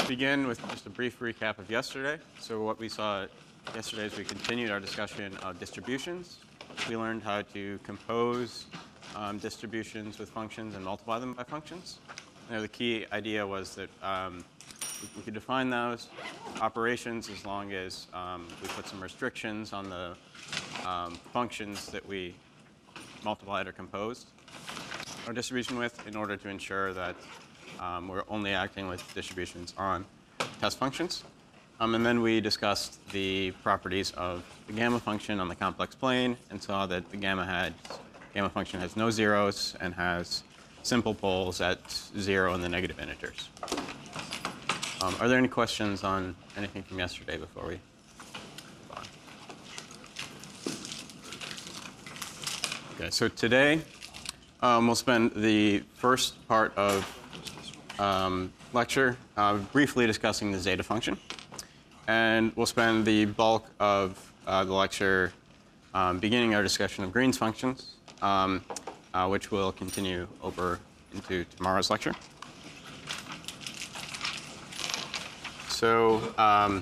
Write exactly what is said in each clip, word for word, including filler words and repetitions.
begin with just a brief recap of yesterday. So what we saw yesterday is we continued our discussion of distributions. We learned how to compose um, distributions with functions and multiply them by functions. You know, the key idea was that um, we, we could define those operations as long as um, we put some restrictions on the um, functions that we multiplied or composed our distribution with in order to ensure that um, we're only acting with distributions on test functions. Um, and then we discussed the properties of the gamma function on the complex plane and saw that the gamma, had, gamma function has no zeros and has simple poles at zero and the negative integers. Um, are there any questions on anything from yesterday before we move on? Okay, so today um, we'll spend the first part of um, lecture uh, briefly discussing the zeta function. And we'll spend the bulk of uh, the lecture um, beginning our discussion of Green's functions, um, uh, which will continue over into tomorrow's lecture. So um,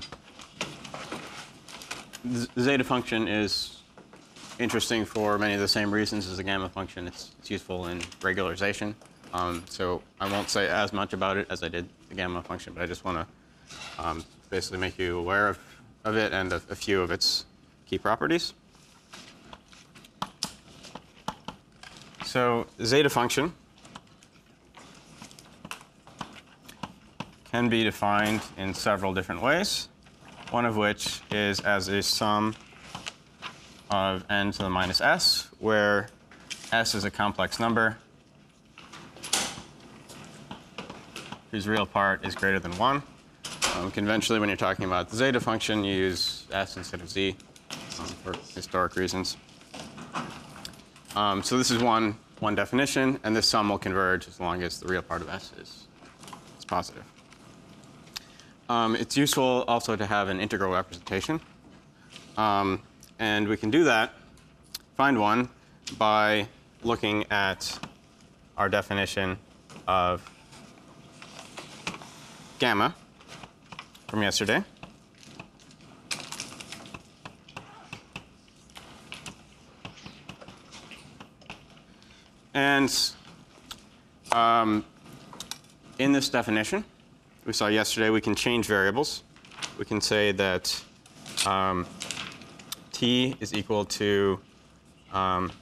the zeta function is interesting for many of the same reasons as the gamma function. It's, it's useful in regularization. Um, so I won't say as much about it as I did the gamma function, but I just want to um, basically make you aware of, of it and a, a few of its key properties. So the zeta function can be defined in several different ways, one of which is as a sum of n to the minus s, where s is a complex number whose real part is greater than one. Um, conventionally, when you're talking about the zeta function, you use s instead of z um, for historic reasons. Um, so this is one, one definition, and this sum will converge as long as the real part of s is, is positive. Um, it's useful also to have an integral representation. Um, and we can do that, find one, by looking at our definition of gamma from yesterday. And um, in this definition, we saw yesterday, we can change variables. We can say that um, t is equal to um,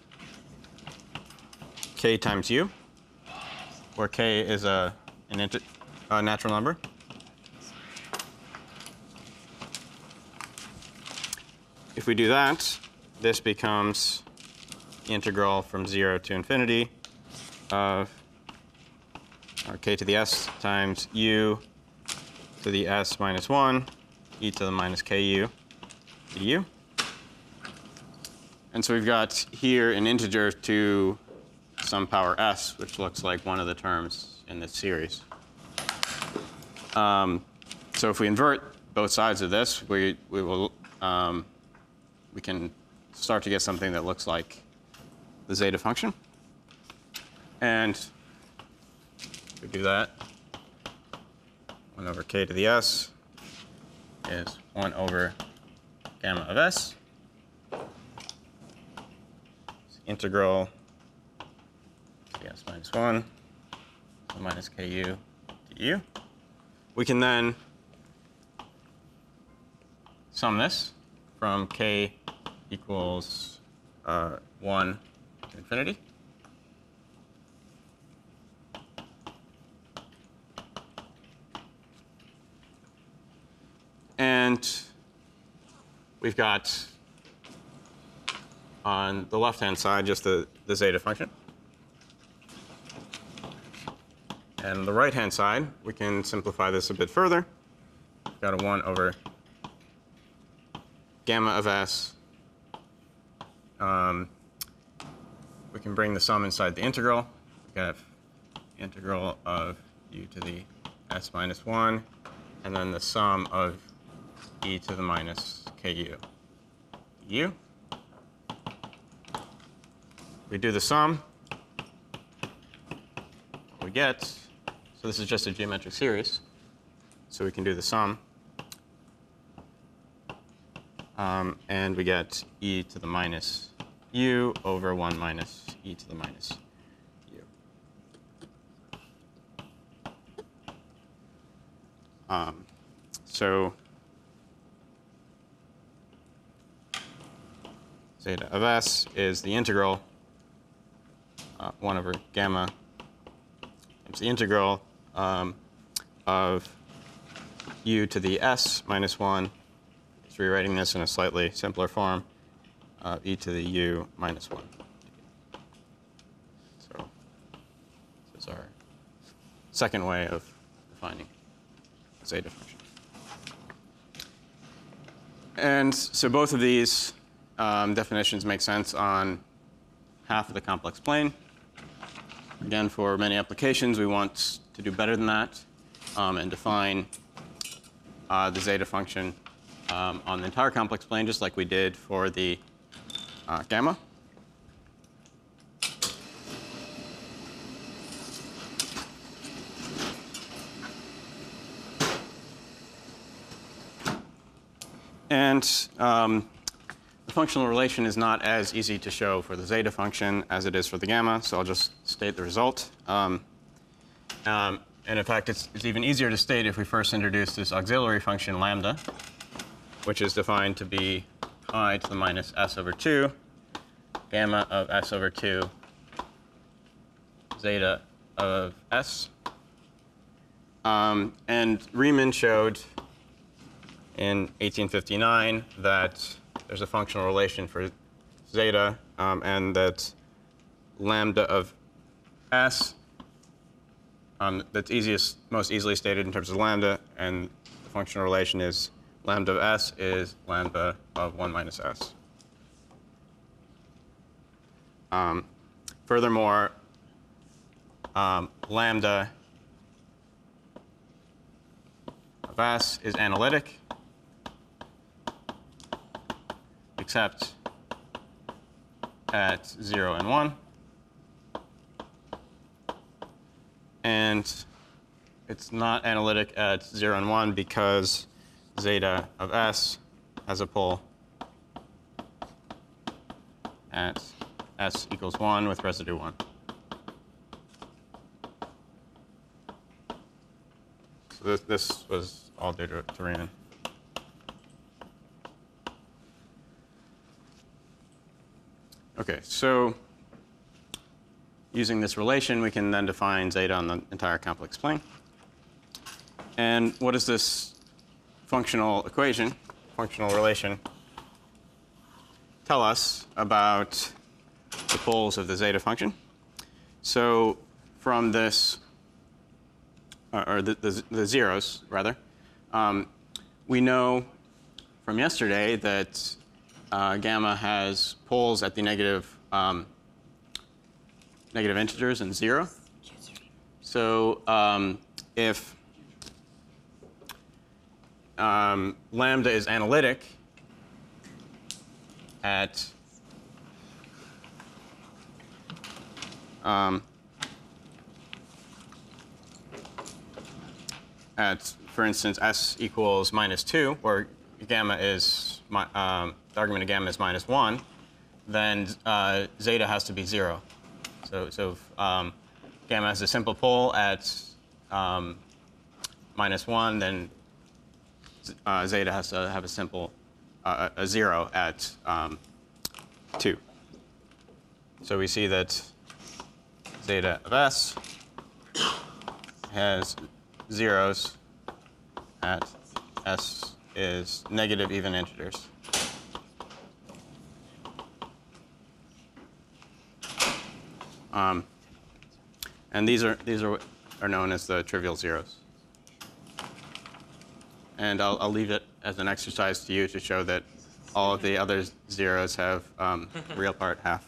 k times u, where k is a, an inter a natural number. If we do that, this becomes the integral from zero to infinity of or k to the s times u to the s minus one e to the minus ku du. And so we've got here an integer to some power s, which looks like one of the terms in this series. Um, so if we invert both sides of this, we, we will um, we can start to get something that looks like the zeta function. And if we do that, one over k to the s is one over gamma of s. It's integral to the s minus one so minus ku du. We can then sum this from k equals uh, one to infinity. And we've got on the left-hand side just the, the zeta function. And on the right-hand side, we can simplify this a bit further. We've got a one over gamma of s. Um, we can bring the sum inside the integral. We have integral of u to the s minus one, and then the sum of e to the minus ku du. We do the sum. We get, so this is just a geometric series. So we can do the sum. Um, and we get e to the minus u over one minus e to the minus u. Um, so zeta of s is the integral, uh, one over gamma. It's the integral um, of u to the s minus one. Just rewriting this in a slightly simpler form, uh, e to the u minus one. So this is our second way of defining zeta function. And so both of these um, definitions make sense on half of the complex plane. Again, for many applications, we want to do better than that um, and define uh, the zeta function um, on the entire complex plane, just like we did for the uh, gamma. And um, the functional relation is not as easy to show for the zeta function as it is for the gamma, so I'll just state the result. Um, um, and in fact, it's, it's even easier to state if we first introduce this auxiliary function lambda, which is defined to be I to the minus s over two, gamma of s over two, zeta of s. Um, and Riemann showed in eighteen fifty-nine that there's a functional relation for zeta, um, and that lambda of s, um, that's easiest, most easily stated in terms of lambda, and the functional relation is lambda of s is lambda of one minus s. Um, furthermore, um, lambda of s is analytic, except at zero and one. And it's not analytic at zero and one because zeta of s has a pole at s equals one with residue one. So this, this was all due to, to Riemann. Okay, so using this relation, we can then define zeta on the entire complex plane. And what does this functional equation, functional relation, tell us about the poles of the zeta function? So from this, uh, or the, the, the zeros, rather, um, we know from yesterday that uh, gamma has poles at the negative, um, negative integers and zero. So um, if um, lambda is analytic at um, at, for instance, s equals minus two, where gamma is, um, the argument of gamma is minus one, then uh, zeta has to be zero. So, so if um, gamma has a simple pole at um, minus one, then uh, zeta has to have a simple, uh, a zero at um, two. So we see that zeta of s has zeros at s is negative even integers. Um, and these are these are are known as the trivial zeros. And I'll I'll leave it as an exercise to you to show that all of the other zeros have um, real part half.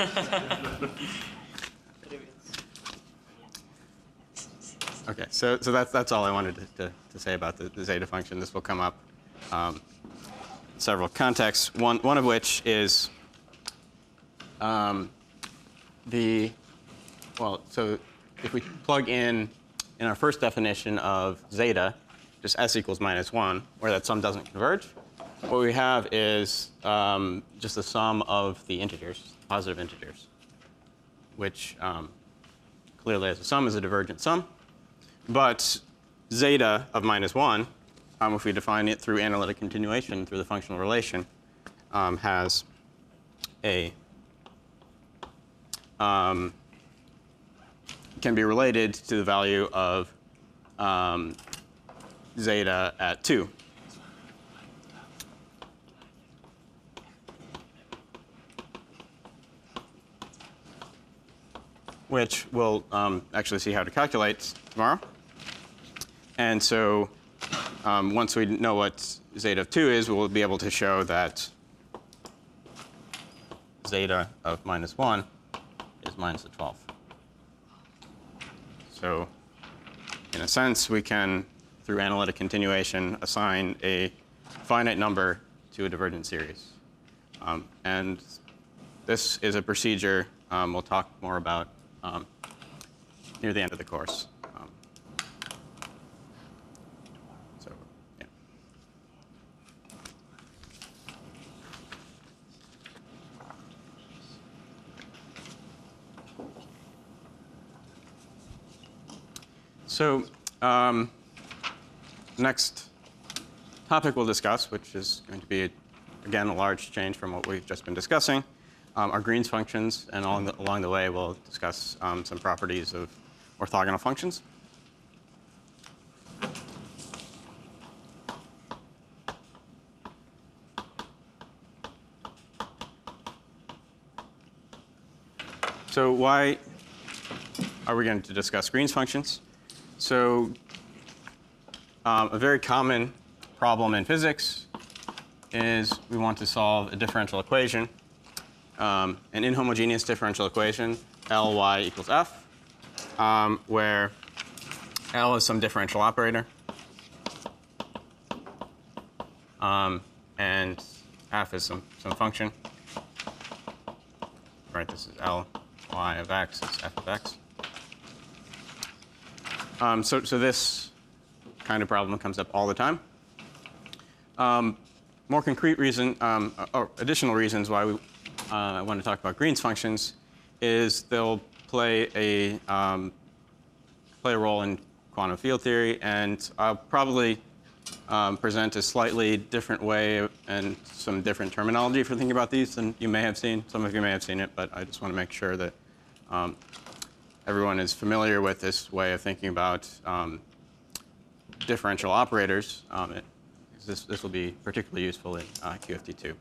Okay, so so that's that's all I wanted to to, to say about the, the zeta function. This will come up um, in several contexts. One one of which is um, the, well, so if we plug in, in our first definition of zeta, just s equals minus one, where that sum doesn't converge. What we have is um, just the sum of the integers, positive integers, which um, clearly as a sum is a divergent sum. But zeta of minus one, um, if we define it through analytic continuation through the functional relation, um, has a um, can be related to the value of um, zeta at two. Which we'll um, actually see how to calculate tomorrow. And so um, once we know what zeta of two is, we'll be able to show that zeta of minus one is minus the twelfth. So in a sense, we can, through analytic continuation, assign a finite number to a divergent series. Um, and this is a procedure um, we'll talk more about Um, near the end of the course. Um, so, yeah. So, um, next topic we'll discuss, which is going to be, again, a large change from what we've just been discussing, Um, are Green's functions, and along the, along the way we'll discuss um, some properties of orthogonal functions. So why are we going to discuss Green's functions? So um, a very common problem in physics is we want to solve a differential equation. Um, an inhomogeneous differential equation, Ly equals F, um, where L is some differential operator, um, and F is some, some function. Right, this is Ly of x, it's F of x. Um, so, so this kind of problem comes up all the time. Um, more concrete reason, um, or additional reasons why we Uh, I want to talk about Green's functions is they'll play a um, play a role in quantum field theory, and I'll probably um, present a slightly different way and some different terminology for thinking about these than you may have seen. Some of you may have seen it, but I just want to make sure that um, everyone is familiar with this way of thinking about um, differential operators. Um, it, this, this will be particularly useful in uh, Q F T two.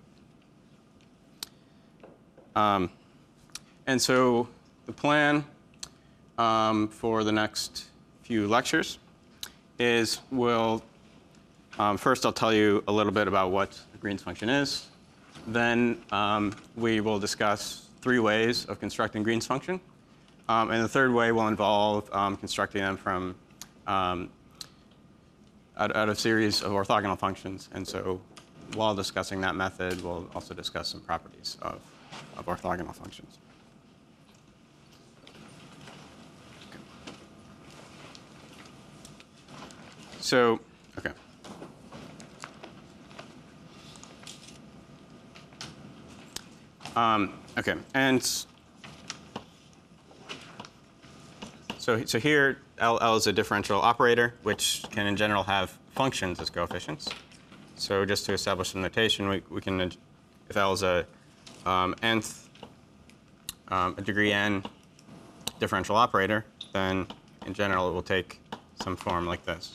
Um, and so the plan um, for the next few lectures is we'll, um, first I'll tell you a little bit about what the Green's function is. Then um, we will discuss three ways of constructing Green's function. Um, and the third way will involve um, constructing them from um, out, out of series of orthogonal functions. And so while discussing that method, we'll also discuss some properties of of orthogonal functions. Okay. So, okay. Um, okay, and so so here L, L is a differential operator, which can in general have functions as coefficients. So just to establish some notation, we, we can, if L is a Um, nth, um, a degree n differential operator, then in general it will take some form like this.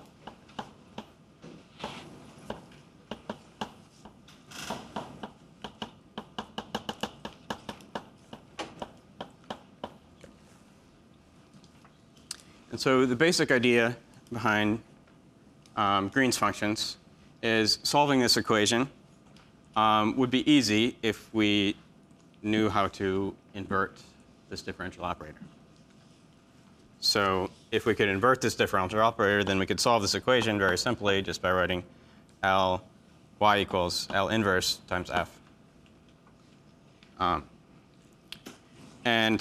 And so the basic idea behind um, Green's functions is solving this equation Um, would be easy if we knew how to invert this differential operator. So if we could invert this differential operator, then we could solve this equation very simply just by writing L y equals L inverse times F. Um, and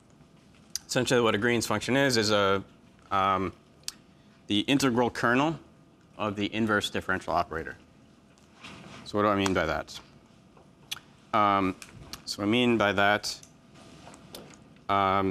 essentially what a Green's function is, is a, um, the integral kernel of the inverse differential operator. So what do I mean by that? Um, so I mean by that, um,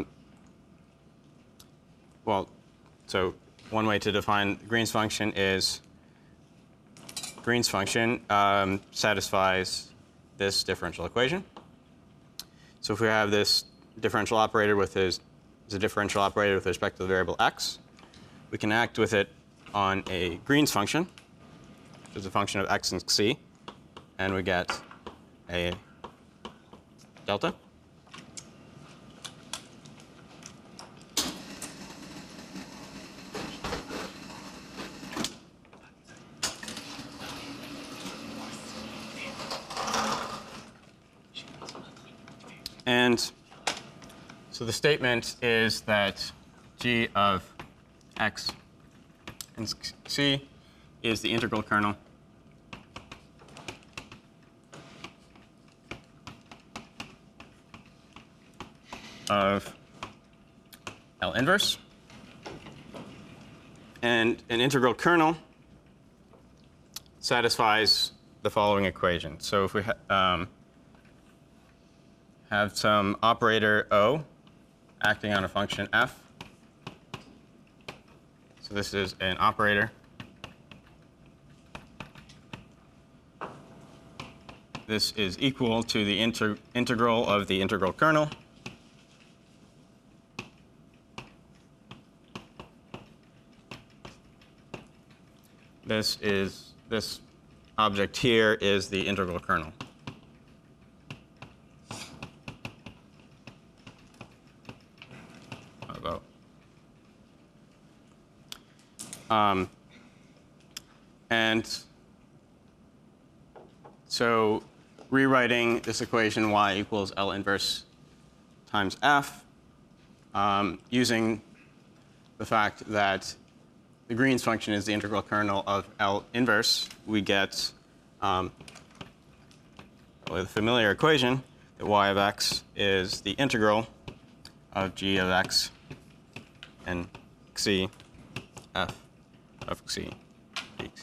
well, so one way to define Green's function is Green's function um, satisfies this differential equation. So if we have this differential operator with his, a differential operator with respect to the variable x, we can act with it on a Green's function, which is a function of x and c, and we get a delta. And so the statement is that g of x and c is the integral kernel of L inverse. And an integral kernel satisfies the following equation. So if we ha um, have some operator O acting on a function f, so this is an operator. This is equal to the inter integral of the integral kernel This is, this object here is the integral kernel. About. Um, and so rewriting this equation y equals L inverse times f, um, using the fact that the Green's function is the integral kernel of L inverse, we get um, with a familiar equation that y of x is the integral of g of x and c f of c dx.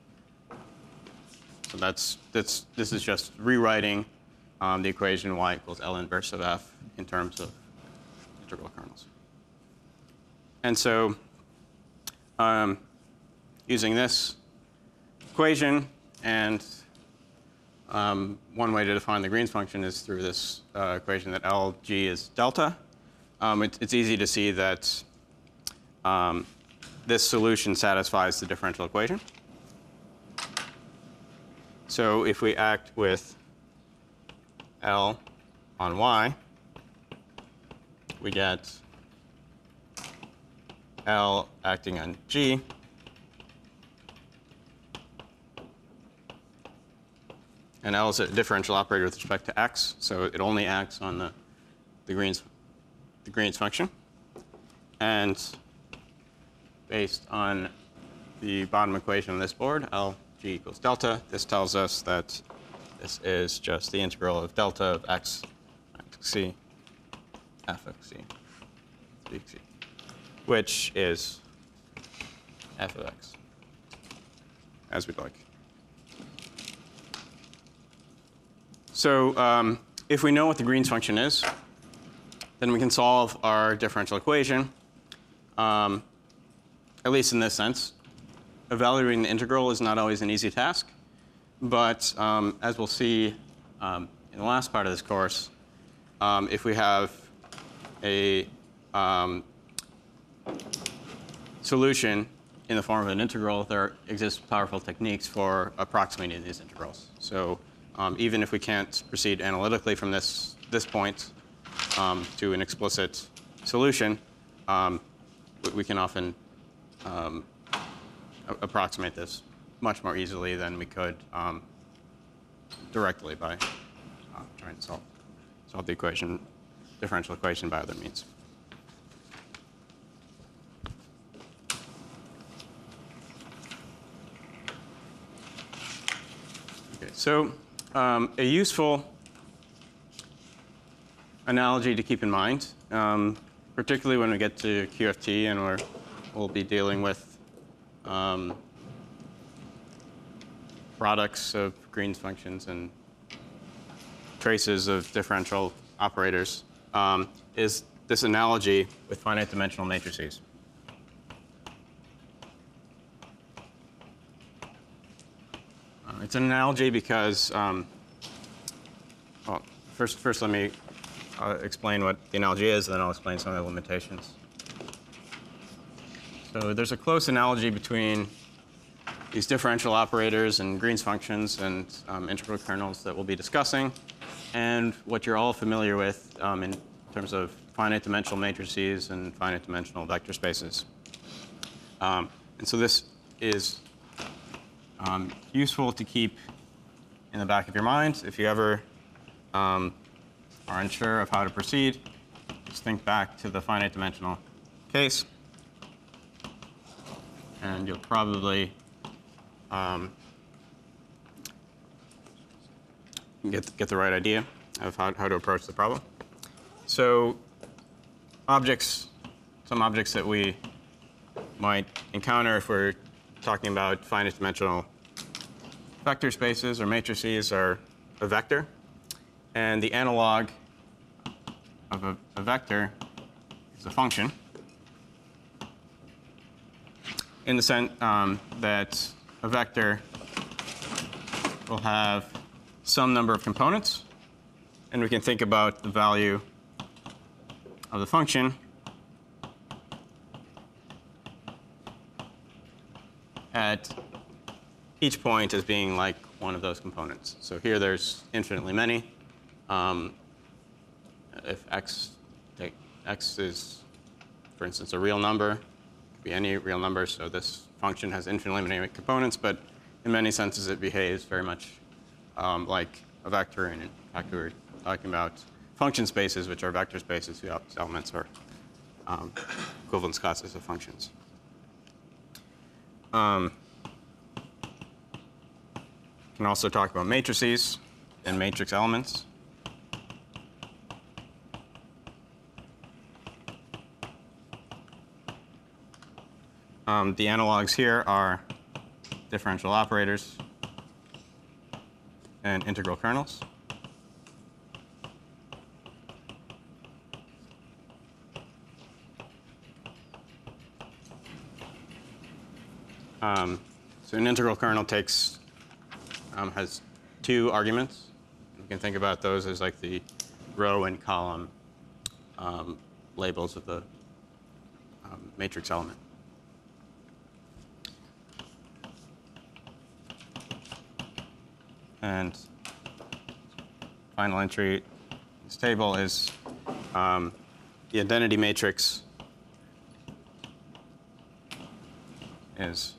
So that's, that's this is just rewriting um, the equation y equals L inverse of f in terms of integral kernels. And so um, using this equation, and um, one way to define the Green's function is through this uh, equation that L G is delta. Um, it, it's easy to see that um, this solution satisfies the differential equation. So if we act with L on y, we get L acting on G, and L is a differential operator with respect to x, so it only acts on the, the Green's the Green's function. And based on the bottom equation on this board, L G equals delta, this tells us that this is just the integral of delta of x times c f of c dx, which is f of x, as we'd like. So um, if we know what the Green's function is, then we can solve our differential equation, um, at least in this sense. Evaluating the integral is not always an easy task, but um, as we'll see um, in the last part of this course, um, if we have a um, solution in the form of an integral, there exist powerful techniques for approximating these integrals. So um, even if we can't proceed analytically from this, this point um, to an explicit solution, um, we can often um, approximate this much more easily than we could um, directly by uh, trying to solve, solve the equation, differential equation by other means. Okay, so um, a useful analogy to keep in mind, um, particularly when we get to Q F T and we're, we'll be dealing with um, products of Green's functions and traces of differential operators um, is this analogy with finite dimensional matrices. Uh, it's an analogy because, um, well, first, first let me uh, explain what the analogy is, and then I'll explain some of the limitations. So there's a close analogy between these differential operators and Green's functions and um, integral kernels that we'll be discussing, and what you're all familiar with um, in terms of finite dimensional matrices and finite dimensional vector spaces. Um, and so this is um, useful to keep in the back of your mind. If you ever um, are unsure of how to proceed, just think back to the finite dimensional case, and you'll probably um, get, get the right idea of how, how to approach the problem. So objects, some objects that we might encounter if we're talking about finite dimensional vector spaces or matrices are a vector. And the analog of a, a vector is a function, in the sense um, that a vector will have some number of components, and we can think about the value of the function at each point as being like one of those components. So here there's infinitely many. Um, if x, take, x is, for instance, a real number, it could be any real number, so this function has infinitely many components, but in many senses it behaves very much um, like a vector, and in fact we were talking about function spaces, which are vector spaces whose elements are um, equivalence classes of functions. Um, we can also talk about matrices and matrix elements. Um, the analogs here are differential operators and integral kernels. Um, so an integral kernel takes um, has two arguments. You can think about those as like the row and column um, labels of the um, matrix element. And final entry in this table is um, the identity matrix is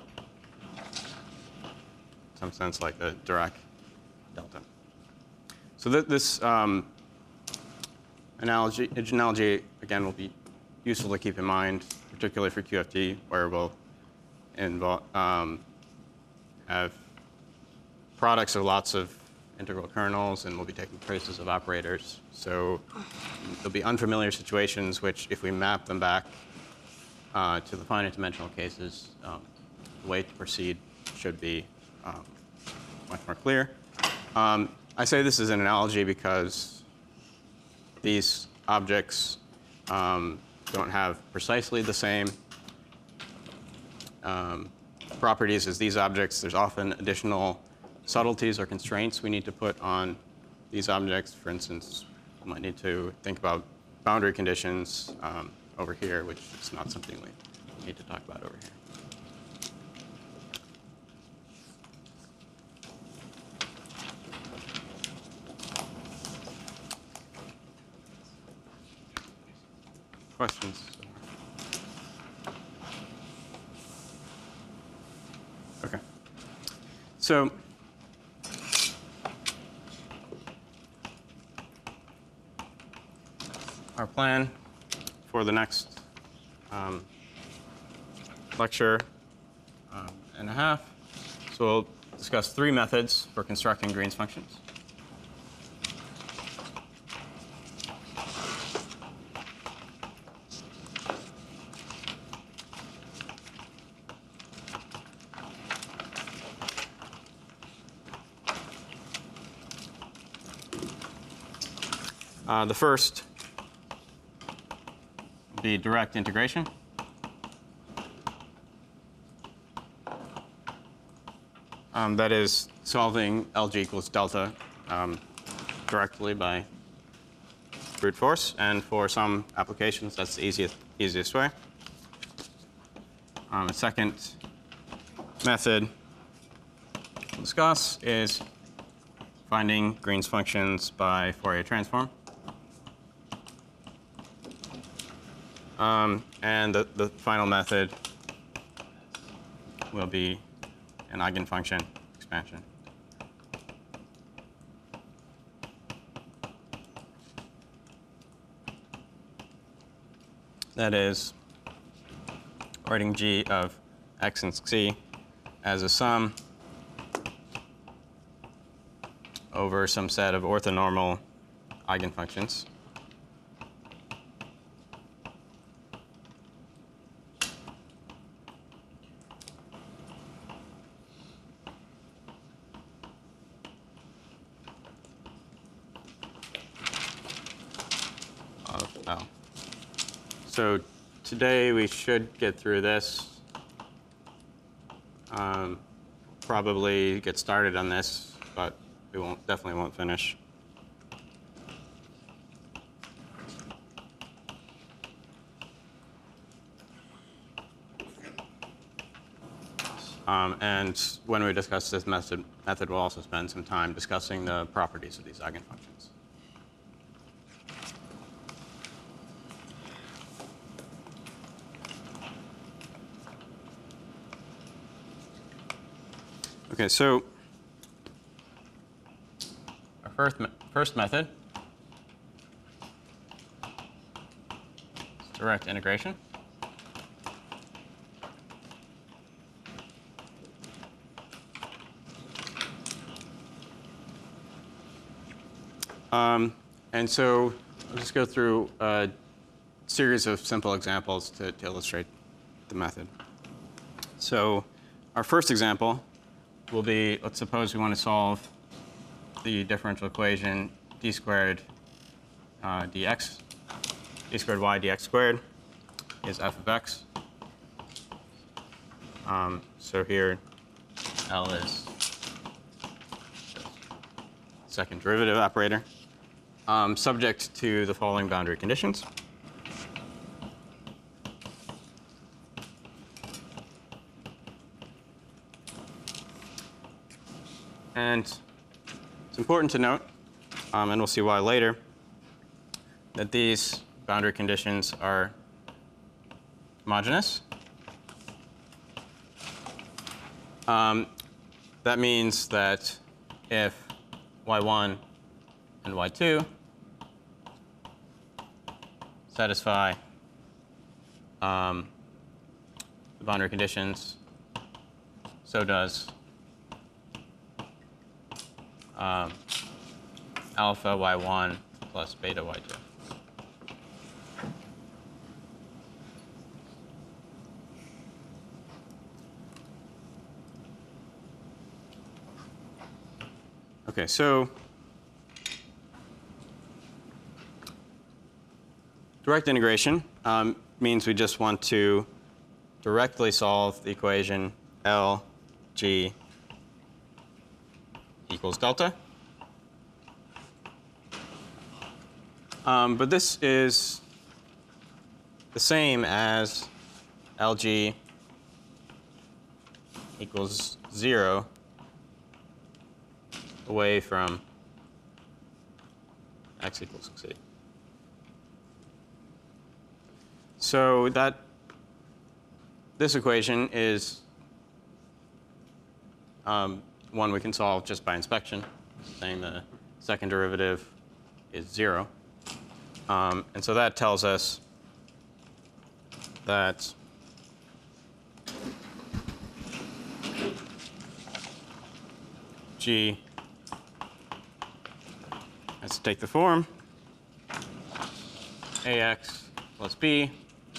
in some sense like the Dirac delta. So th this um, analogy, analogy, again, will be useful to keep in mind, particularly for Q F T, where we'll involve, um, have products of lots of integral kernels, and we'll be taking traces of operators. So there'll be unfamiliar situations which, if we map them back uh, to the finite dimensional cases, um, the way to proceed should be um, much more clear. Um, I say this is an analogy because these objects um, don't have precisely the same um, properties as these objects. There's often additional subtleties or constraints we need to put on these objects. For instance, we might need to think about boundary conditions um, over here, which is not something we need to talk about over here. Questions? Okay. So our plan for the next um, lecture um, and a half, so we'll discuss three methods for constructing Green's functions. Uh, the first will be direct integration. Um, that is solving L G equals delta um, directly by brute force. And for some applications, that's the easiest, easiest way. Um, the second method we'll discuss is finding Green's functions by Fourier transform. Um, and the, the final method will be an eigenfunction expansion. That is writing G of x and c as a sum over some set of orthonormal eigenfunctions. Of L. So today we should get through this. Um, probably get started on this, but we won't definitely won't finish. Um, and when we discuss this method, method, we'll also spend some time discussing the properties of these eigenfunctions. Okay, so our first, me first method is direct integration. Um, and so I'll just go through a series of simple examples to, to illustrate the method. So our first example will be, let's suppose we want to solve the differential equation d squared uh, dx, d squared y dx squared is f of x. Um, so here L is second derivative operator, um, subject to the following boundary conditions. And it's important to note, um, and we'll see why later, that these boundary conditions are homogeneous. Um, that means that if y one and y two satisfy um, the boundary conditions, so does Um, alpha y one plus beta y two. Okay, so direct integration um, means we just want to directly solve the equation L G equals delta. Um, but this is the same as L G equals zero away from x equals c. So that this equation is um, one we can solve just by inspection, saying the second derivative is zero. Um, and so that tells us that G has to take the form ax plus b,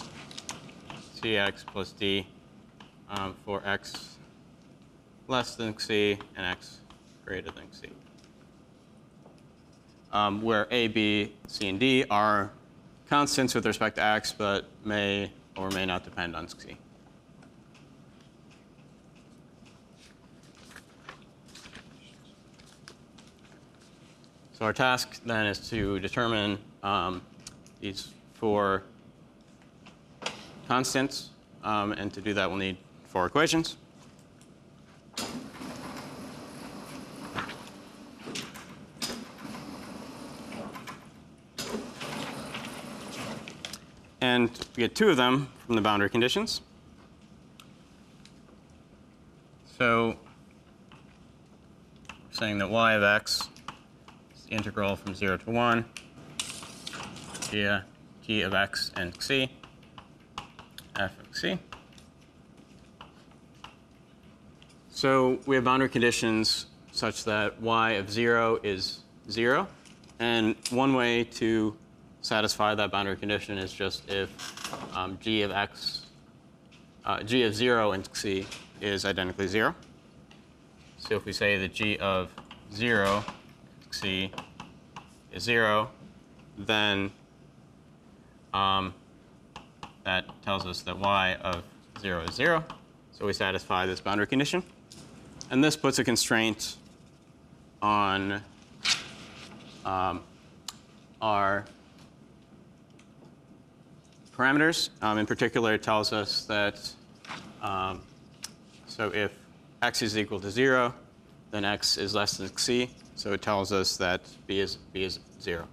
cx plus d um, for x less than c and x greater than c. um, where A, B, C, and D are constants with respect to x, but may or may not depend on C. So our task then is to determine um, these four constants, um, and to do that we'll need four equations. And we get two of them from the boundary conditions. So we're saying that y of x is the integral from zero to one via g of x and c, f of c. So we have boundary conditions such that y of zero is zero. And one way to satisfy that boundary condition is just if um, g of x, uh, g of zero and c is identically zero. So if we say that g of zero c is zero, then um, that tells us that y of zero is zero. So we satisfy this boundary condition. And this puts a constraint on um, our parameters. Um, in particular, it tells us that um, so if x is equal to zero, then x is less than c. So it tells us that b is b is zero.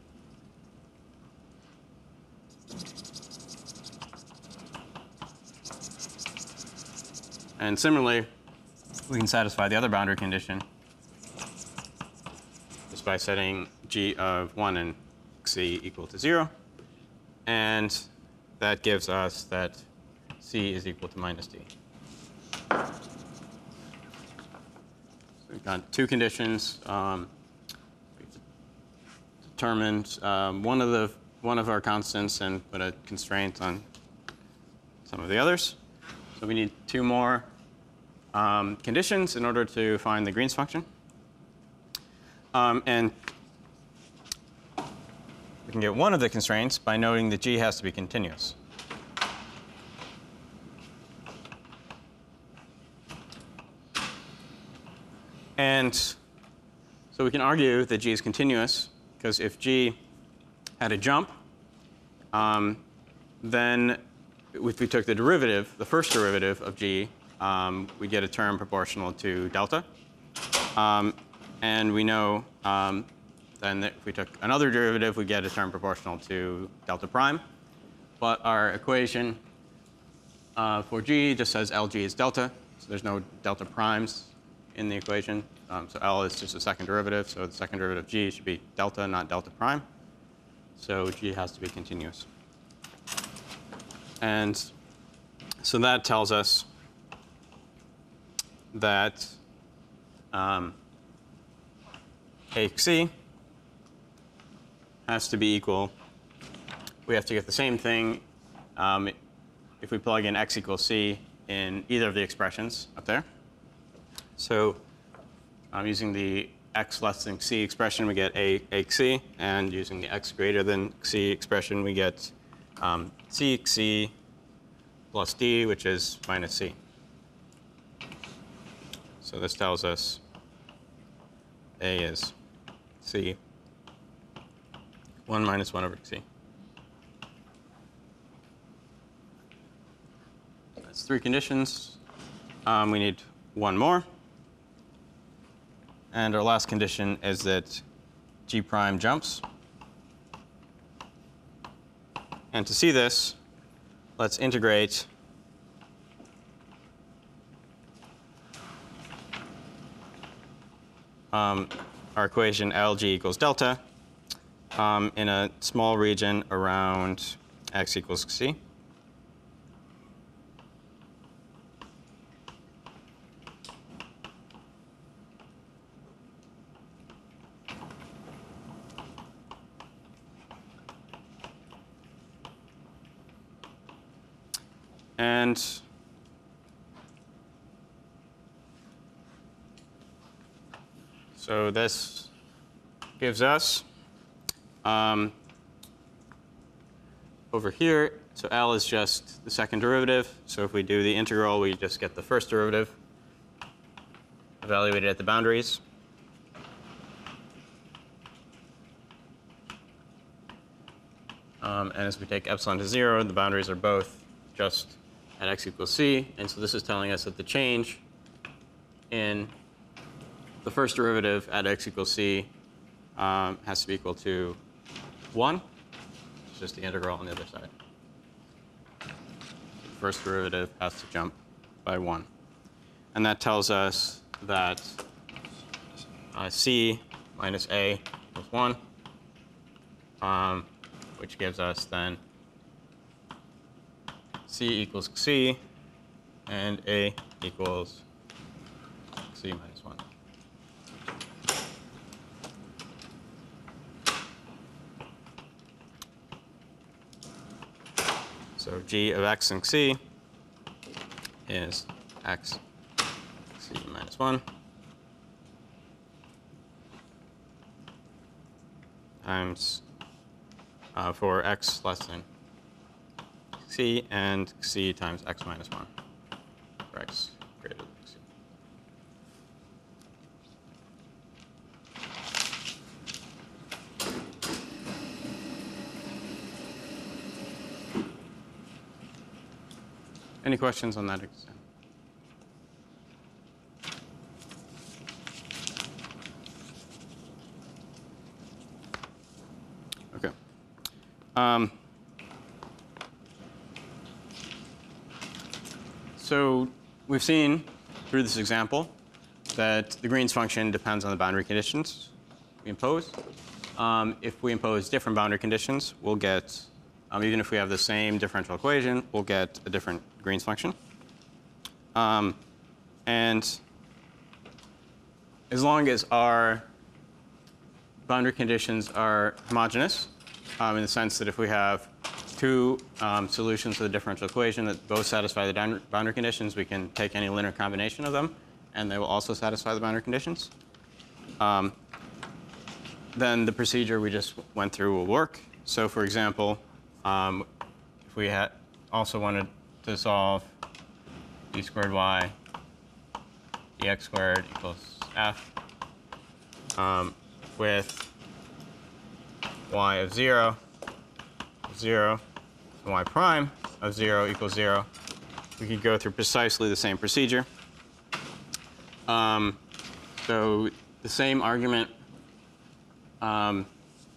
And similarly, we can satisfy the other boundary condition just by setting g of one and c equal to zero. And that gives us that c is equal to minus d. So we've got two conditions. Um, we've determined um, one of the one of our constants and put a constraint on some of the others. So we need two more um, conditions in order to find the Green's function. Um, and we can get one of the constraints by noting that g has to be continuous. And so we can argue that g is continuous, because if g had a jump, um, then if we took the derivative, the first derivative of g, um, we get a term proportional to delta. Um, and we know um, then that if we took another derivative, we get a term proportional to delta prime. But our equation uh, for g just says Lg is delta. So there's no delta primes in the equation. Um, so L is just a second derivative. So the second derivative of g should be delta, not delta prime. So g has to be continuous. And so that tells us that um, ac has to be equal. We have to get the same thing um, if we plug in x equals c in either of the expressions up there. So um, using the x less than c expression, we get a ac, and using the x greater than c expression, we get um, c c plus d, which is minus c. So this tells us a is c, one minus one over c. That's three conditions. Um, we need one more. And our last condition is that g prime jumps. And to see this, let's integrate um, our equation Lg equals delta um, in a small region around x equals c. And so this gives us Um, over here, so L is just the second derivative. So if we do the integral, we just get the first derivative evaluated at the boundaries. Um, and as we take epsilon to zero, the boundaries are both just at x equals c. And so this is telling us that the change in the first derivative at x equals c um, has to be equal to one. It's just the integral on the other side. The first derivative has to jump by one. And that tells us that uh, c minus a equals one, um, which gives us then c equals c, and a equals c minus one. So g of x and c is x c minus one times uh, for x less than c and c times x minus one for x greater than c. Any questions on that exam? Okay. Um, so we've seen through this example that the Green's function depends on the boundary conditions we impose. Um, if we impose different boundary conditions, we'll get, um, even if we have the same differential equation, we'll get a different Green's function. Um, and as long as our boundary conditions are homogeneous, um, in the sense that if we have two um, solutions to the differential equation that both satisfy the boundary conditions, we can take any linear combination of them, and they will also satisfy the boundary conditions. Um, then the procedure we just went through will work. So for example, um, if we had also wanted to solve d squared y dx squared equals f um, with y of zero, zero, and y prime of zero equals zero, we could go through precisely the same procedure. Um, so the same argument um,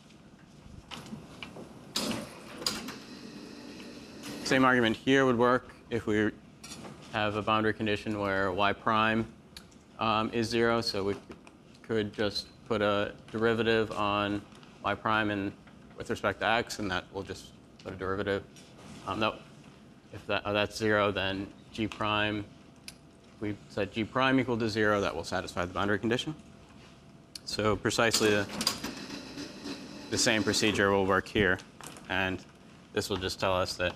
same argument here would work if we have a boundary condition where y prime um, is zero. So we could just put a derivative on y prime and with respect to x, and that will just put a derivative. Um, that, if that, oh, that's zero, then g prime, if we set g prime equal to zero, that will satisfy the boundary condition. So precisely the, the same procedure will work here. And this will just tell us that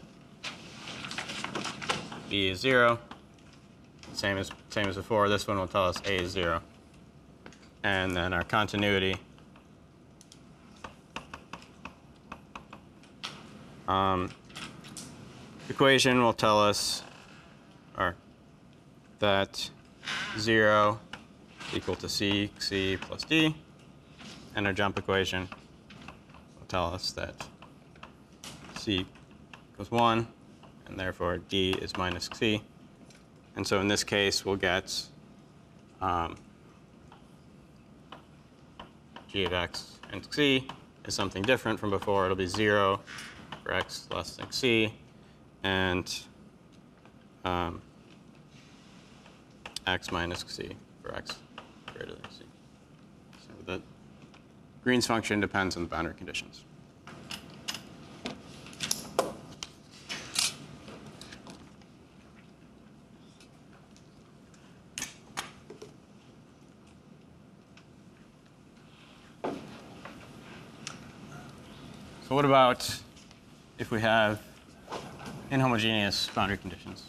b is zero. Same as, same as before, this one will tell us a is zero. And then our continuity um, equation will tell us or that zero equal to c, c plus d. And our jump equation will tell us that c equals one, and therefore d is minus c. And so in this case, we'll get um, g of x and c is something different from before. It'll be zero for x less than c, and um, x minus c for x greater than c. So the Green's function depends on the boundary conditions. So what about if we have inhomogeneous boundary conditions?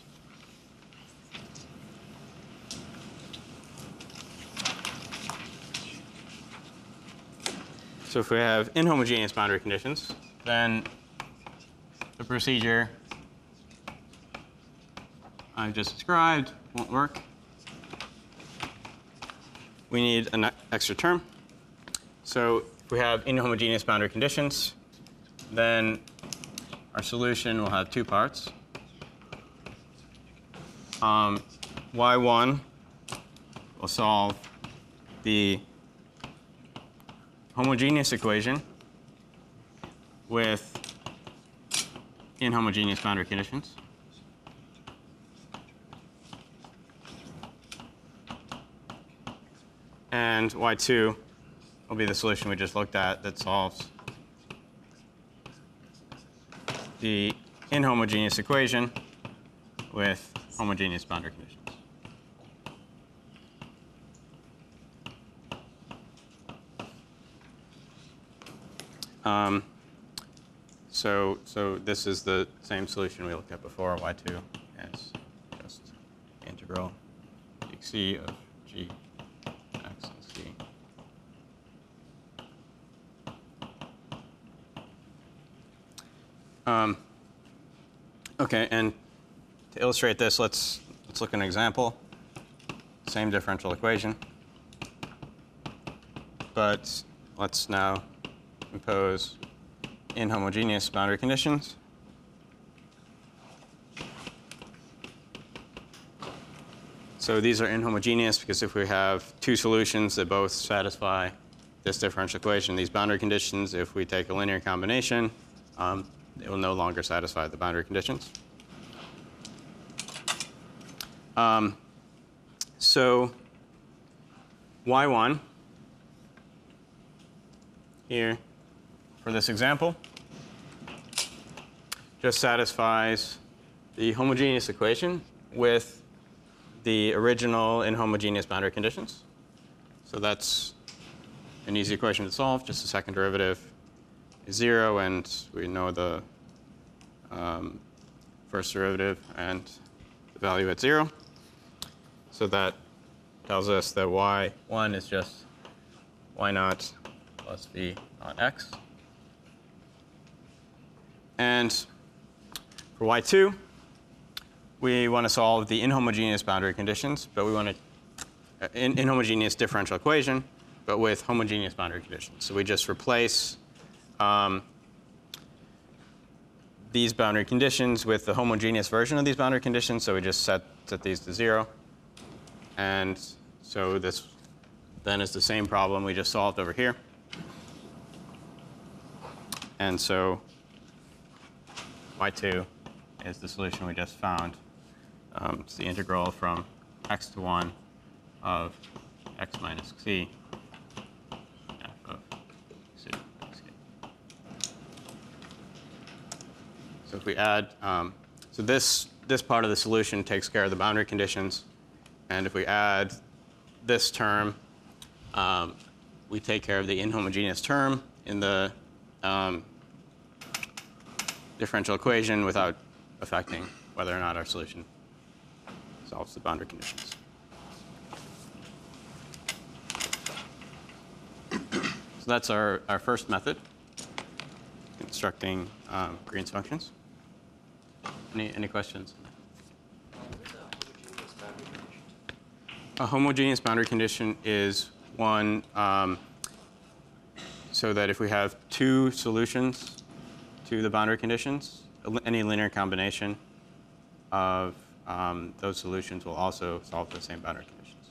So if we have inhomogeneous boundary conditions, then the procedure I've just described won't work. We need an extra term. So if we have inhomogeneous boundary conditions, then our solution will have two parts. Um, y one will solve the homogeneous equation with inhomogeneous boundary conditions. And y two will be the solution we just looked at that solves the inhomogeneous equation with homogeneous boundary conditions. Um, so, so this is the same solution we looked at before. y two is just integral dx of g x and c. Um, okay, and to illustrate this, let's let's look at an example. Same differential equation, but let's now impose inhomogeneous boundary conditions. So these are inhomogeneous because if we have two solutions that both satisfy this differential equation, these boundary conditions, if we take a linear combination, um, it will no longer satisfy the boundary conditions. Um, so y one here for this example just satisfies the homogeneous equation with the original inhomogeneous boundary conditions. So that's an easy equation to solve. Just the second derivative is zero, and we know the um, first derivative and the value at zero. So that tells us that y one is just y naught plus v naught x. And for y two, we want to solve the inhomogeneous boundary conditions, but we want to uh, in, inhomogeneous differential equation, but with homogeneous boundary conditions. So we just replace um, these boundary conditions with the homogeneous version of these boundary conditions. So we just set set these to zero, and so this then is the same problem we just solved over here. And so y two is the solution we just found. Um, it's the integral from x to one of x minus c f of c. So if we add, um, so this this part of the solution takes care of the boundary conditions, and if we add this term, um, we take care of the inhomogeneous term in the um, differential equation without affecting whether or not our solution solves the boundary conditions. So that's our, our first method, constructing um, Green's functions. Any, any questions? A homogeneous boundary condition is one um, so that if we have two solutions to the boundary conditions, any linear combination of um, those solutions will also solve the same boundary conditions.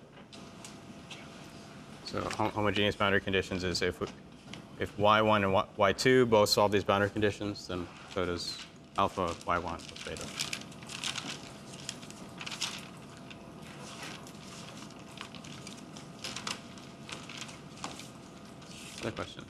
So hom homogeneous boundary conditions is if we, if y one and y two both solve these boundary conditions, then so does alpha y one plus beta. Other questions?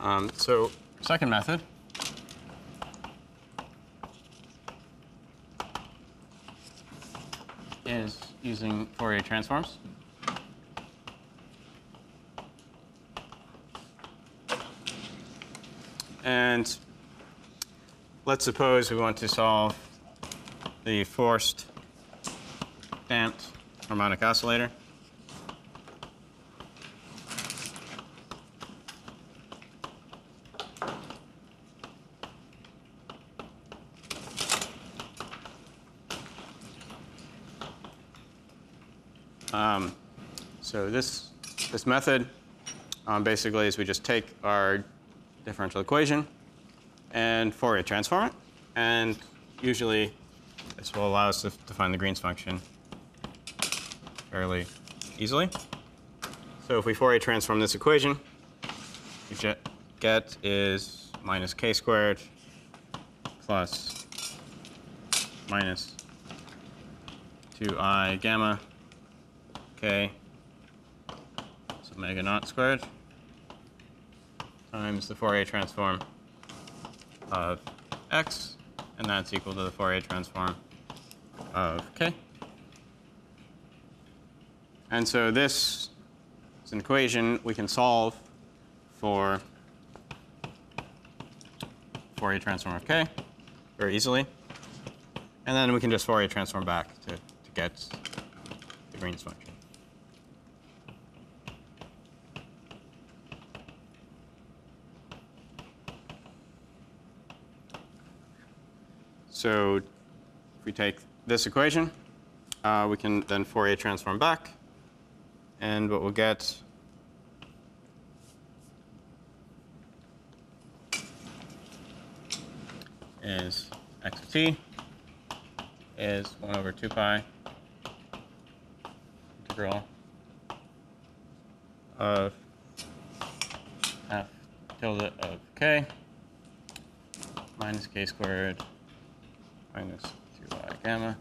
Um, so second method is using Fourier transforms. And let's suppose we want to solve the forced damped harmonic oscillator. Um, so this, this method um, basically is we just take our differential equation and Fourier transform it. And usually this will allow us to, to find the Green's function fairly easily. So if we Fourier transform this equation, you get is minus k squared plus minus two I gamma k so omega naught squared times the Fourier transform of x, and that's equal to the Fourier transform of k. And so this is an equation we can solve for Fourier transform of k very easily. And then we can just Fourier transform back to, to get the Green's function. So if we take this equation, uh, we can then Fourier transform back. And what we'll get is x of t is one over two pi integral of f tilde of k minus k squared minus two I gamma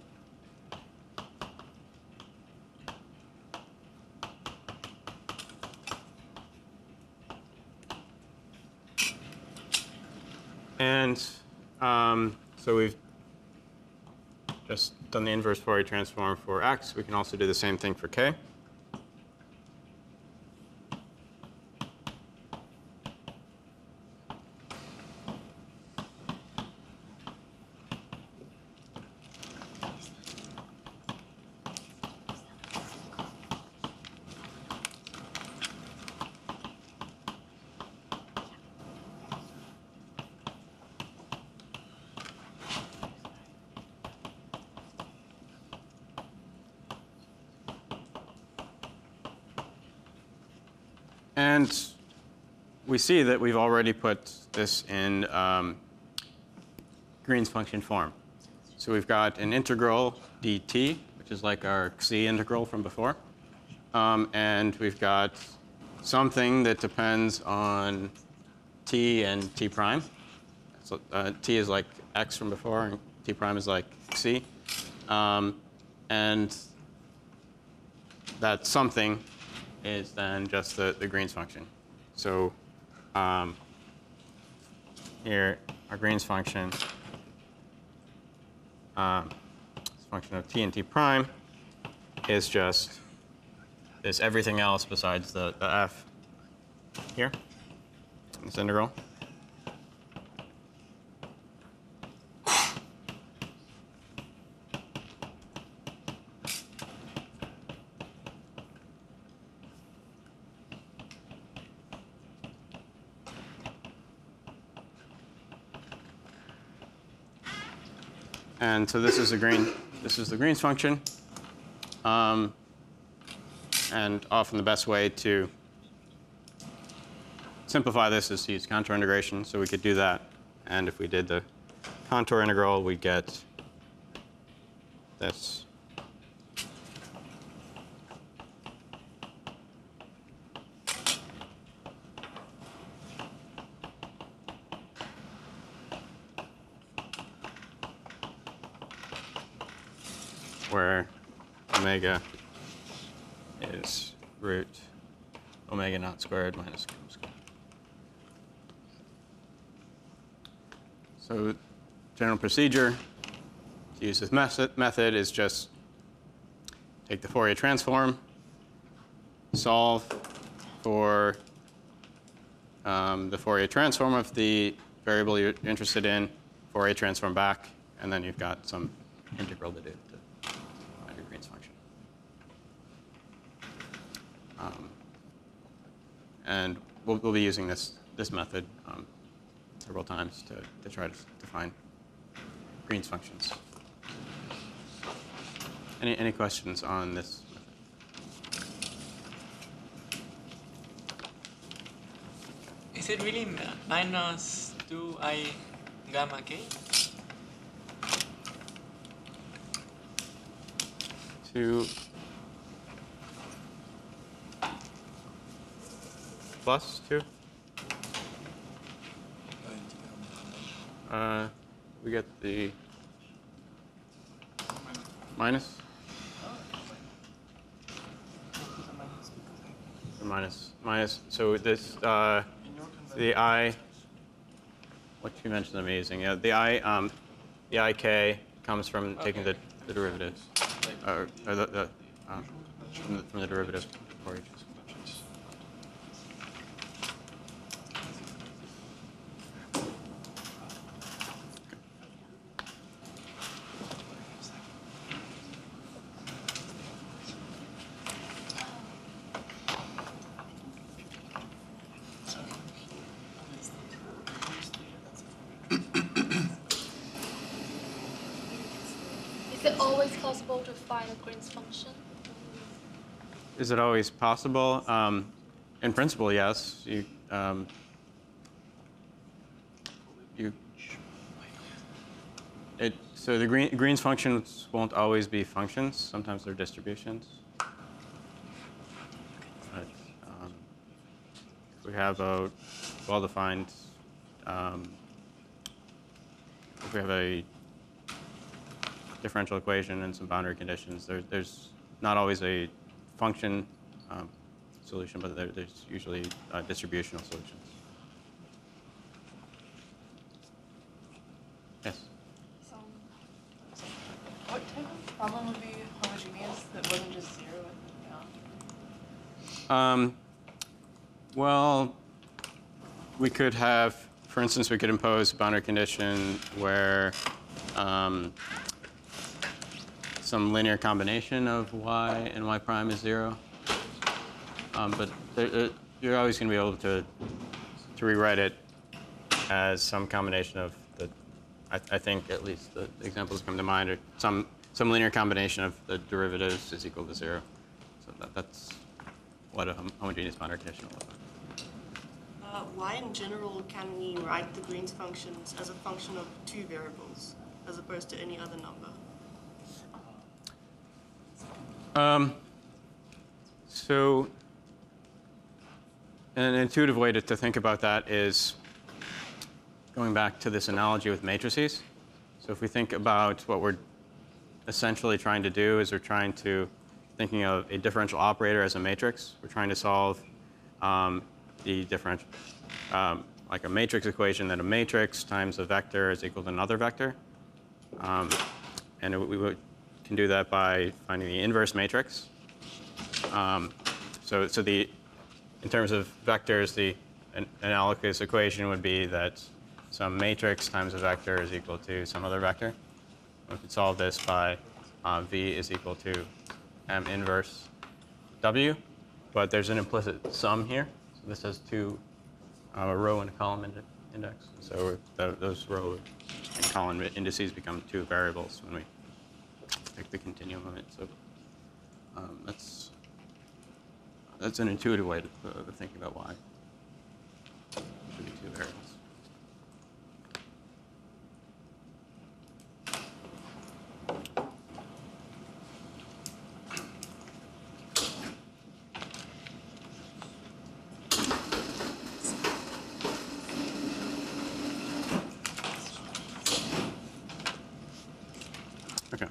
and um, so we've just done the inverse Fourier transform for x. We can also do the same thing for k. And we see that we've already put this in um, Green's function form. So we've got an integral dt, which is like our xi integral from before. Um, and we've got something that depends on t and t prime. So uh, t is like x from before, and t prime is like xi. Um, and that something is then just the, the Green's function. So um, here, our Green's function, um, this function of t and t prime, is just is everything else besides the, the f here, this integral. And so this is the Green, this is the Green's function. Um, and often the best way to simplify this is to use contour integration. So we could do that. And if we did the contour integral, we'd get this. Where omega is root omega naught squared minus cum squared. So general procedure to use this method, method is just take the Fourier transform, solve for um, the Fourier transform of the variable you're interested in, Fourier transform back, and then you've got some integral to do to find your Green's function. Um, and we'll, we'll be using this, this method um, several times to, to try to define Green's functions. Any, any questions on this method? Is it really minus two I gamma k? Two plus two? Uh, we get the minus? Or minus, minus, so this, uh, the I, what you mentioned amazing, yeah, the I, um, the I k comes from taking Okay. the, the derivatives, or, or the, the, um, from the, from the derivative for each. Is it always possible to find a Green's function? Is it always possible? Um, in principle, yes. You, um, you, it, so the green, Green's functions won't always be functions. Sometimes they're distributions. But, um, if we have a well-defined, um, if we have a differential equation and some boundary conditions, there, there's not always a function um, solution, but there, there's usually uh, distributional solutions. Yes? Um, what type of problem would be homogeneous that wasn't just zero and down? Um, well, we could have, for instance, we could impose a boundary condition where um, some linear combination of y and y prime is zero. Um, but there, there, you're always going to be able to, to rewrite it as some combination of the, I, I think at least the examples that come to mind are some, some linear combination of the derivatives is equal to zero. So that, that's what a hom homogeneous boundary condition will look like. Uh, why in general can we write the Green's functions as a function of two variables as opposed to any other number? Um, so an intuitive way to, to think about that is going back to this analogy with matrices. So if we think about what we're essentially trying to do is we're trying to, thinking of a differential operator as a matrix. We're trying to solve um, the differential, um, like a matrix equation that a matrix times a vector is equal to another vector. Um, and it, we would, can do that by finding the inverse matrix. Um, so, so the, in terms of vectors, the an analogous equation would be that some matrix times a vector is equal to some other vector. We could solve this by uh, v is equal to m inverse w, but there's an implicit sum here. So this has two, uh, a row and a column indi index. So th those row and column indices become two variables when we take the continuum of it. So um, that's that's an intuitive way to, uh, to think about why it should be two variables. Okay.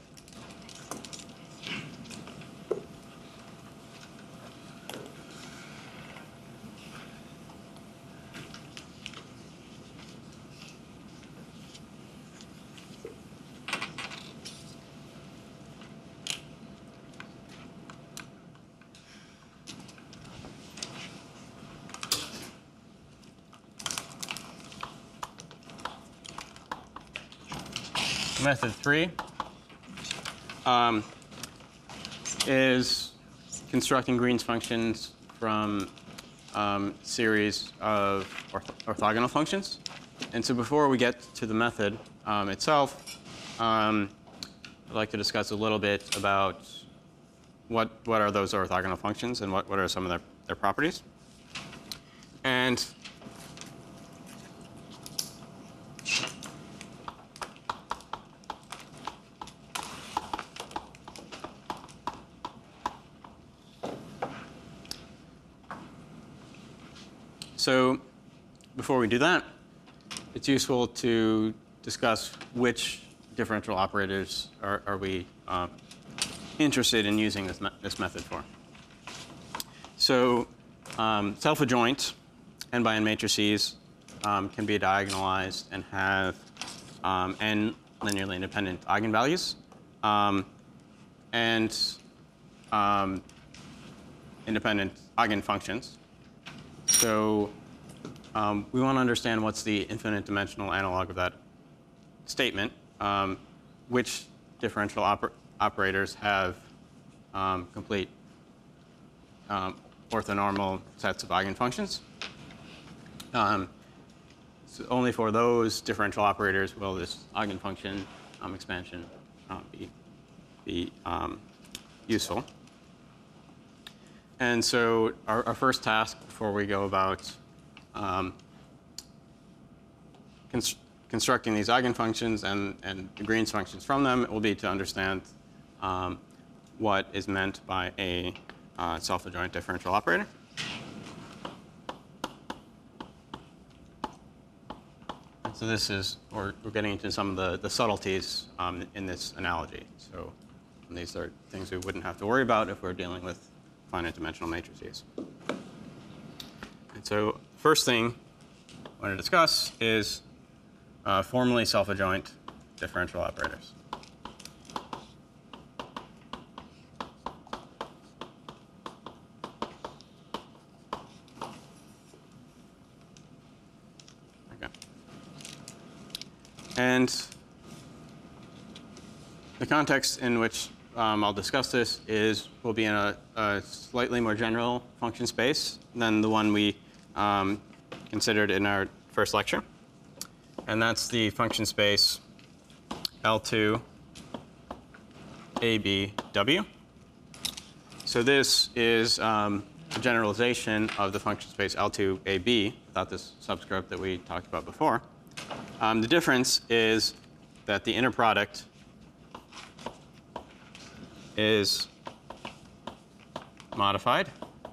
Method three um, is constructing Green's functions from um, series of orth orthogonal functions. And so before we get to the method um, itself, um, I'd like to discuss a little bit about what, what are those orthogonal functions and what, what are some of their, their properties. And so before we do that, it's useful to discuss which differential operators are, are we uh, interested in using this, me this method for. So um, self-adjoint n-by-n matrices um, can be diagonalized and have um, n linearly independent eigenvalues um, and um, independent eigenfunctions. So um, we want to understand what's the infinite dimensional analog of that statement, um, which differential oper operators have um, complete um, orthonormal sets of eigenfunctions. Um, so only for those differential operators will this eigenfunction um, expansion uh, be, be um, useful. And so our, our first task before we go about um, const constructing these eigenfunctions and, and the Green's functions from them will be to understand um, what is meant by a uh, self-adjoint differential operator. And so this is, we're, we're getting into some of the, the subtleties um, in this analogy. So these are things we wouldn't have to worry about if we're dealing with finite dimensional matrices. And so first thing I want to discuss is uh, formally self-adjoint differential operators. Okay. And the context in which Um, I'll discuss this is we'll be in a, a slightly more general function space than the one we um, considered in our first lecture. And that's the function space L two A B W. So this is um, a generalization of the function space L two A B without this subscript that we talked about before. Um, the difference is that the inner product is modified.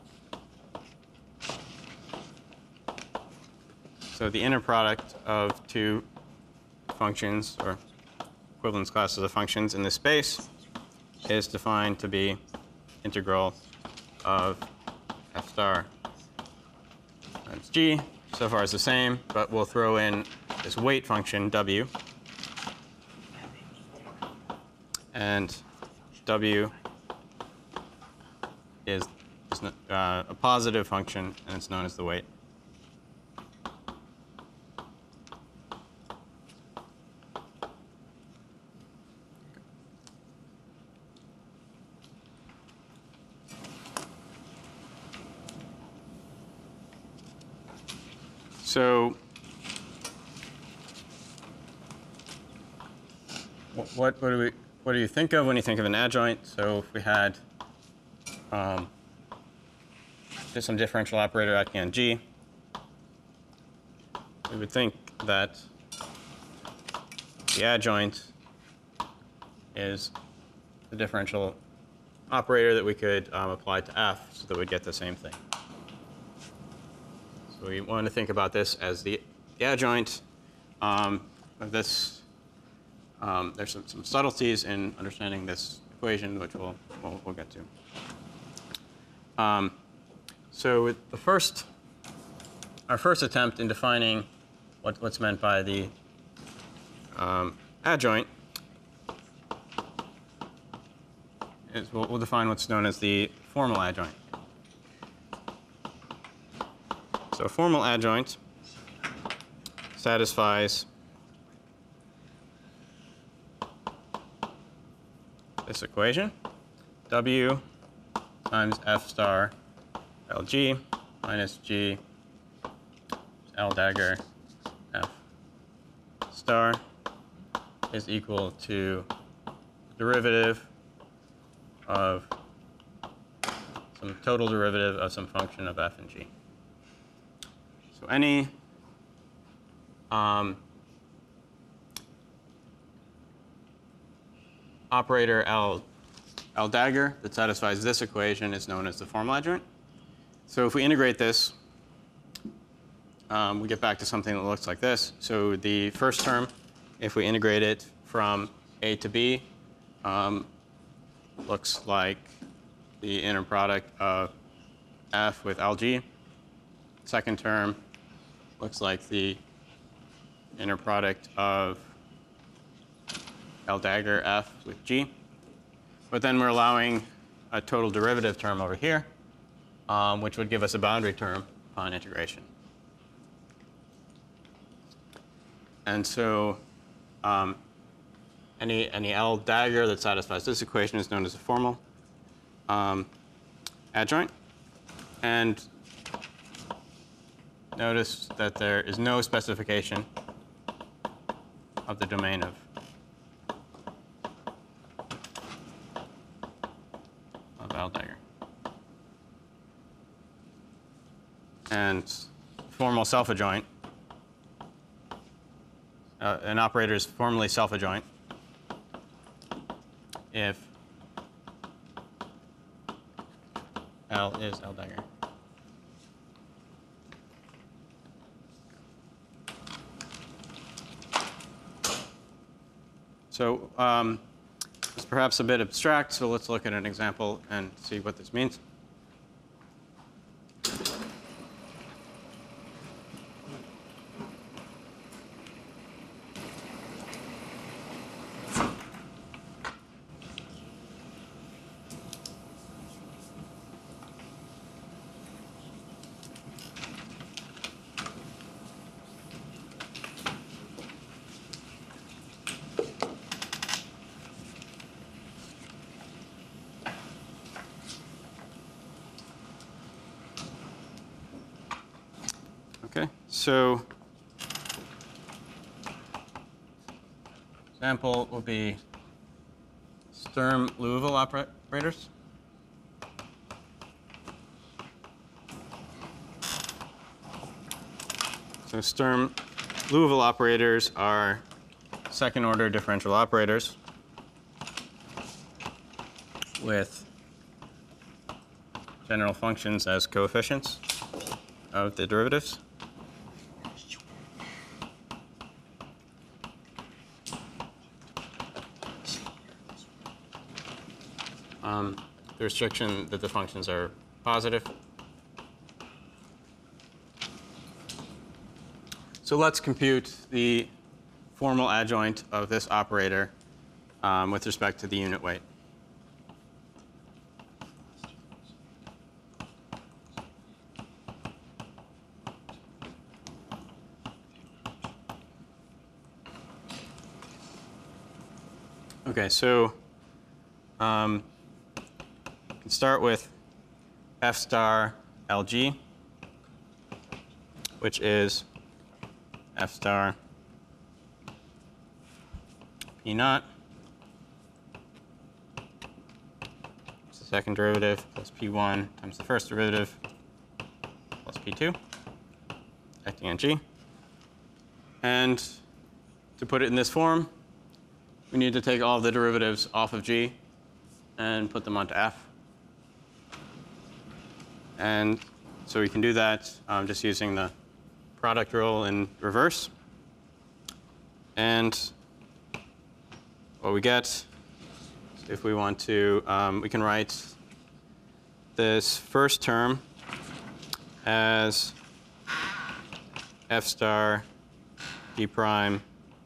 So the inner product of two functions or equivalence classes of functions in this space is defined to be integral of f star times g. So far it's the same, but we'll throw in this weight function w. And W is, is uh, a positive function, and it's known as the weight. So what, what, what do we What do you think of when you think of an adjoint? So if we had um, just some differential operator acting on G, we would think that the adjoint is the differential operator that we could um, apply to F so that we'd get the same thing. So we want to think about this as the, the adjoint um, of this. Um, there's some, some subtleties in understanding this equation, which we'll, we'll, we'll get to. Um, so with the first, our first attempt in defining what, what's meant by the um, adjoint is we'll, we'll define what's known as the formal adjoint. So a formal adjoint this equation, W times F star L G minus G L dagger F star is equal to derivative of some total derivative of some function of f and g. So any um, operator L, L dagger that satisfies this equation is known as the formal adjoint. So if we integrate this, um, we get back to something that looks like this. So the first term, if we integrate it from a to b, um, looks like the inner product of f with L G. Second term looks like the inner product of L dagger f with g. But then we're allowing a total derivative term over here, um, which would give us a boundary term upon integration. And so um, any, any L dagger that satisfies this equation is known as a formal um, adjoint. And notice that there is no specification of the domain of, of L dagger. And formal self-adjoint, uh, an operator is formally self-adjoint if L is L dagger. So um, it's perhaps a bit abstract, so let's look at an example and see what this means. Okay, so example will be Sturm-Liouville operators. So Sturm-Liouville operators are second-order differential operators with general functions as coefficients of the derivatives. Um, the restriction that the functions are positive. So let's compute the formal adjoint of this operator um, with respect to the unit weight. Okay, so um, we can start with F star L G, which is F star P naught. It's the second derivative plus P one times the first derivative plus P two, acting on G. And to put it in this form, we need to take all of the derivatives off of G and put them onto F. And so we can do that um, just using the product rule in reverse. And what we get, if we want to, um, we can write this first term as F star D prime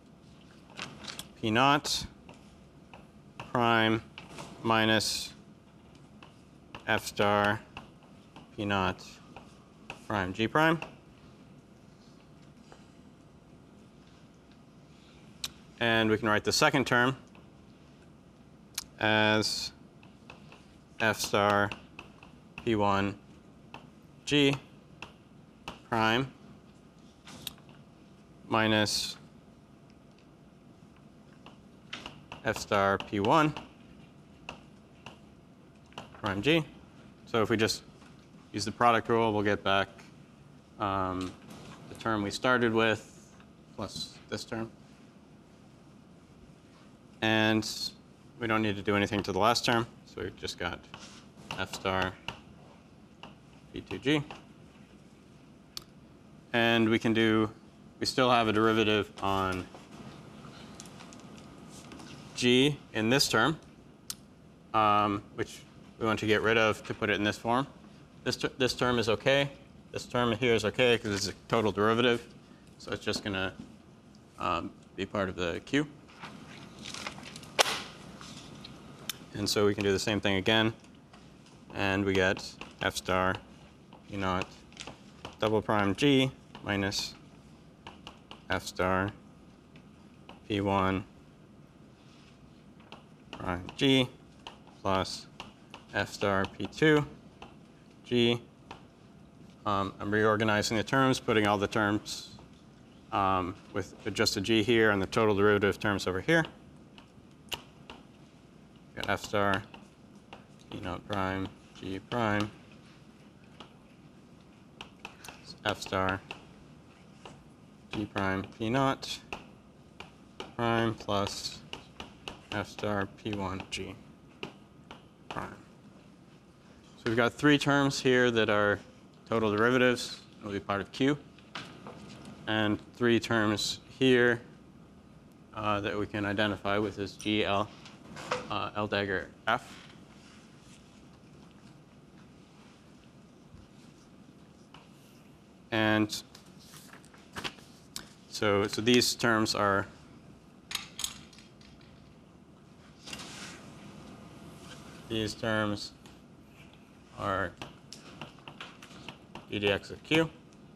P naught prime minus F star P naught prime G prime. And we can write the second term as f star p one g prime minus f star p one prime g. So if we just use the product rule, we'll get back um, the term we started with plus this term. And we don't need to do anything to the last term, so we've just got f star p two g. And we can do, we still have a derivative on g in this term, um, which we want to get rid of to put it in this form. This, ter this term is OK. This term here is OK because it's a total derivative. So it's just going to um, be part of the Q. And so we can do the same thing again. And we get f star p naught double prime g minus f star p one prime g plus f star p two g. Um, I'm reorganizing the terms, putting all the terms um, with just a g here and the total derivative terms over here. Got f star p naught prime g prime f star g prime p naught prime plus f star p one g prime. So we've got three terms here that are total derivatives. It will be part of Q. And three terms here uh, that we can identify with as G, L, uh, L dagger F. And so, so these terms are these terms are d dx of q.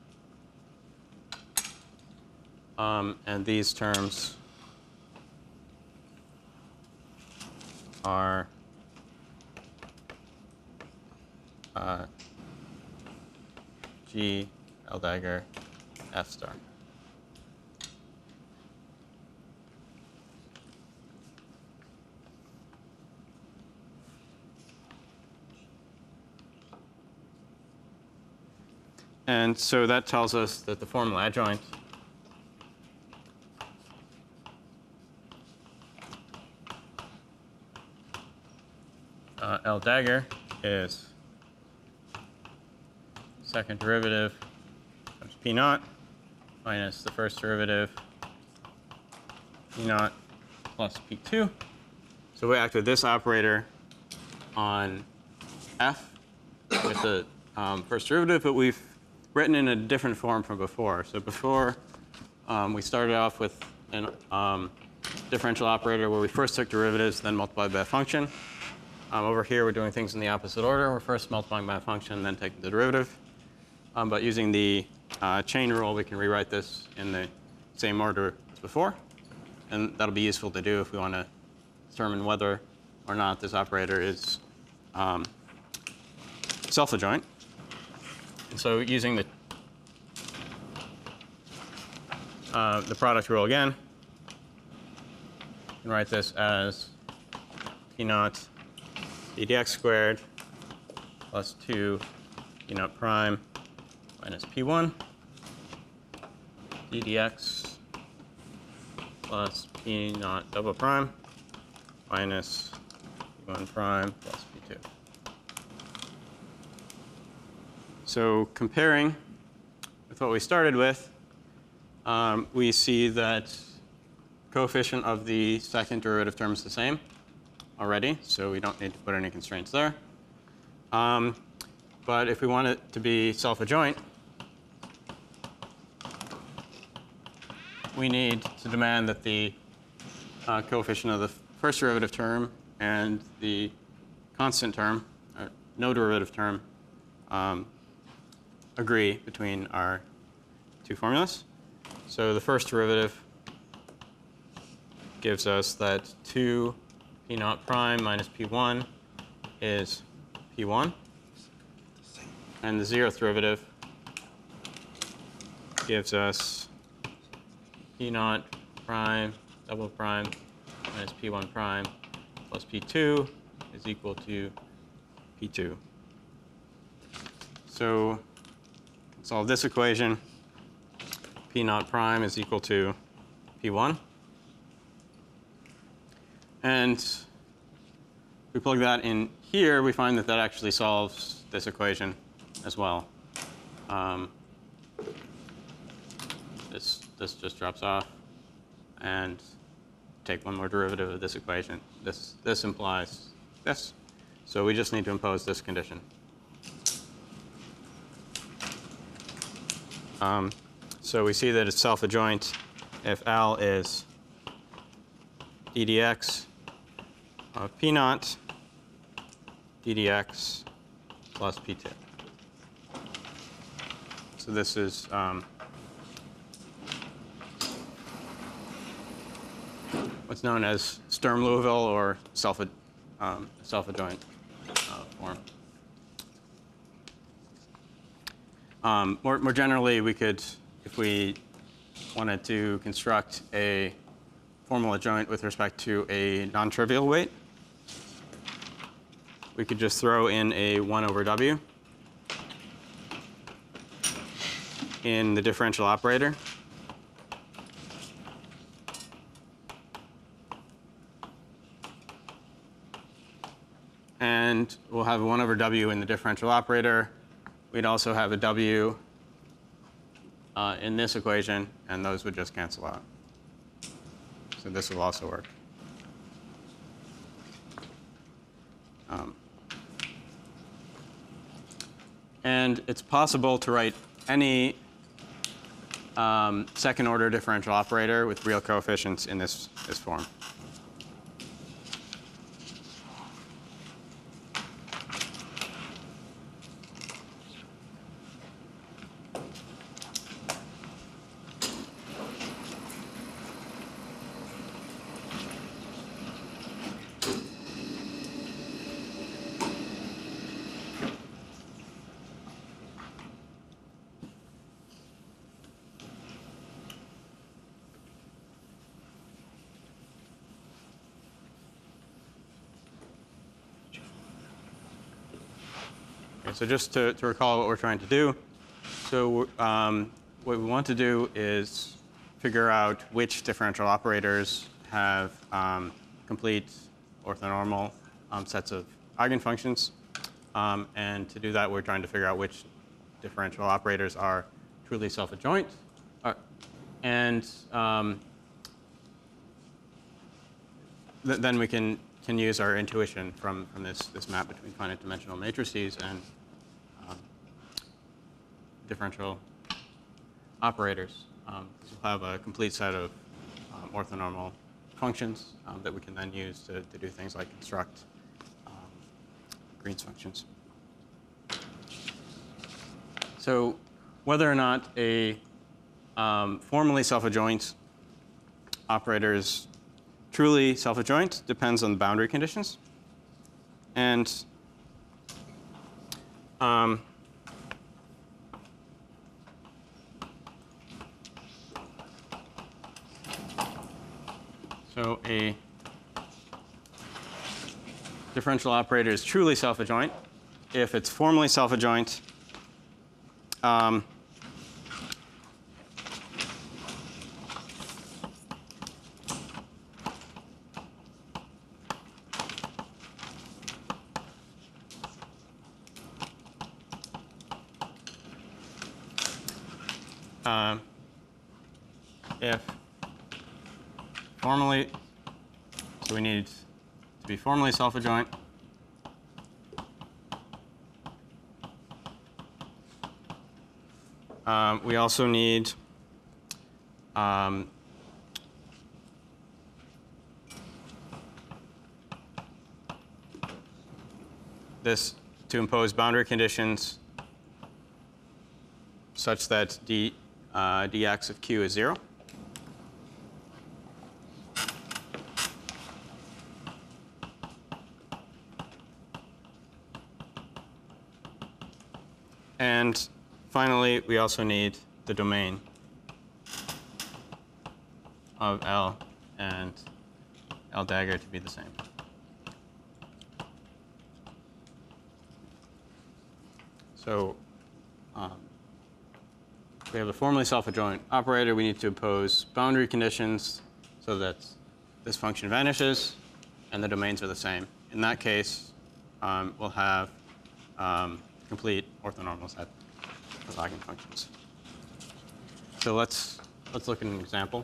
Um, and these terms are uh, g L dagger f star. And so that tells us that the formal adjoint uh, L dagger is second derivative times p naught minus the first derivative p naught plus p two. So we act with this operator on f with the um, first derivative, but we've written in a different form from before. So before, um, we started off with a um, differential operator where we first took derivatives, then multiplied by a function. Um, over here, we're doing things in the opposite order. We're first multiplying by a function, then taking the derivative. Um, but using the uh, chain rule, we can rewrite this in the same order as before. And that'll be useful to do if we want to determine whether or not this operator is um, self-adjoint. And so using the uh, the product rule again, you can write this as p naught d dx squared plus two p naught prime minus p one d dx plus p naught double prime minus p one prime plus p two. So comparing with what we started with, um, we see that coefficient of the second derivative term is the same already, so we don't need to put any constraints there. Um, but if we want it to be self-adjoint, we need to demand that the uh, coefficient of the first derivative term and the constant term, or no derivative term, um, agree between our two formulas. So the first derivative gives us that two P naught prime minus P one is P one. And the zeroth derivative gives us P naught prime double prime minus P one prime plus P two is equal to P two. So solve this equation. P naught prime is equal to P one. And we plug that in here, we find that that actually solves this equation as well. Um, this, this just drops off. And take one more derivative of this equation. This, this implies this. So we just need to impose this condition. Um, so we see that it's self-adjoint if L is d dx of P naught d dx plus P two. So this is um, what's known as Sturm-Liouville or self um, self-adjoint uh, form. Um, more, more generally, we could, if we wanted to construct a formal adjoint with respect to a non-trivial weight, we could just throw in a one over W in the differential operator. And we'll have a one over W in the differential operator. We'd also have a W uh, in this equation, and those would just cancel out. So this will also work. Um, and it's possible to write any um, second-order differential operator with real coefficients in this, this form. So just to, to recall what we're trying to do, so um, what we want to do is figure out which differential operators have um, complete orthonormal um, sets of eigenfunctions. Um, and to do that, we're trying to figure out which differential operators are truly self-adjoint. Uh, and um, th then we can, can use our intuition from, from this, this map between finite dimensional matrices and differential operators. Um, we'll have a complete set of um, orthonormal functions um, that we can then use to, to do things like construct um, Green's functions. So whether or not a um, formally self-adjoint operator is truly self-adjoint depends on the boundary conditions. And um, So a differential operator is truly self-adjoint if it's formally self-adjoint um, um, if formally, so we need to be formally self-adjoint. Um, we also need um, this to impose boundary conditions such that d, uh, dx of q is zero. And finally, we also need the domain of L and L dagger to be the same. So um, we have a formally self-adjoint operator. We need to impose boundary conditions so that this function vanishes and the domains are the same. In that case, um, we'll have um, complete orthonormal set of eigenfunctions. So let's let's look at an example.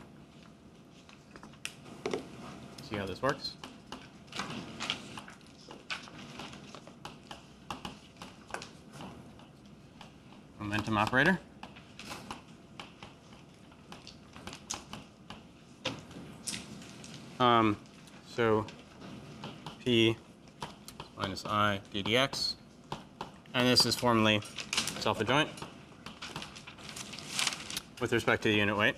See how this works. Momentum operator. Um, so P minus I d dx. And this is formally self-adjoint with respect to the unit weight.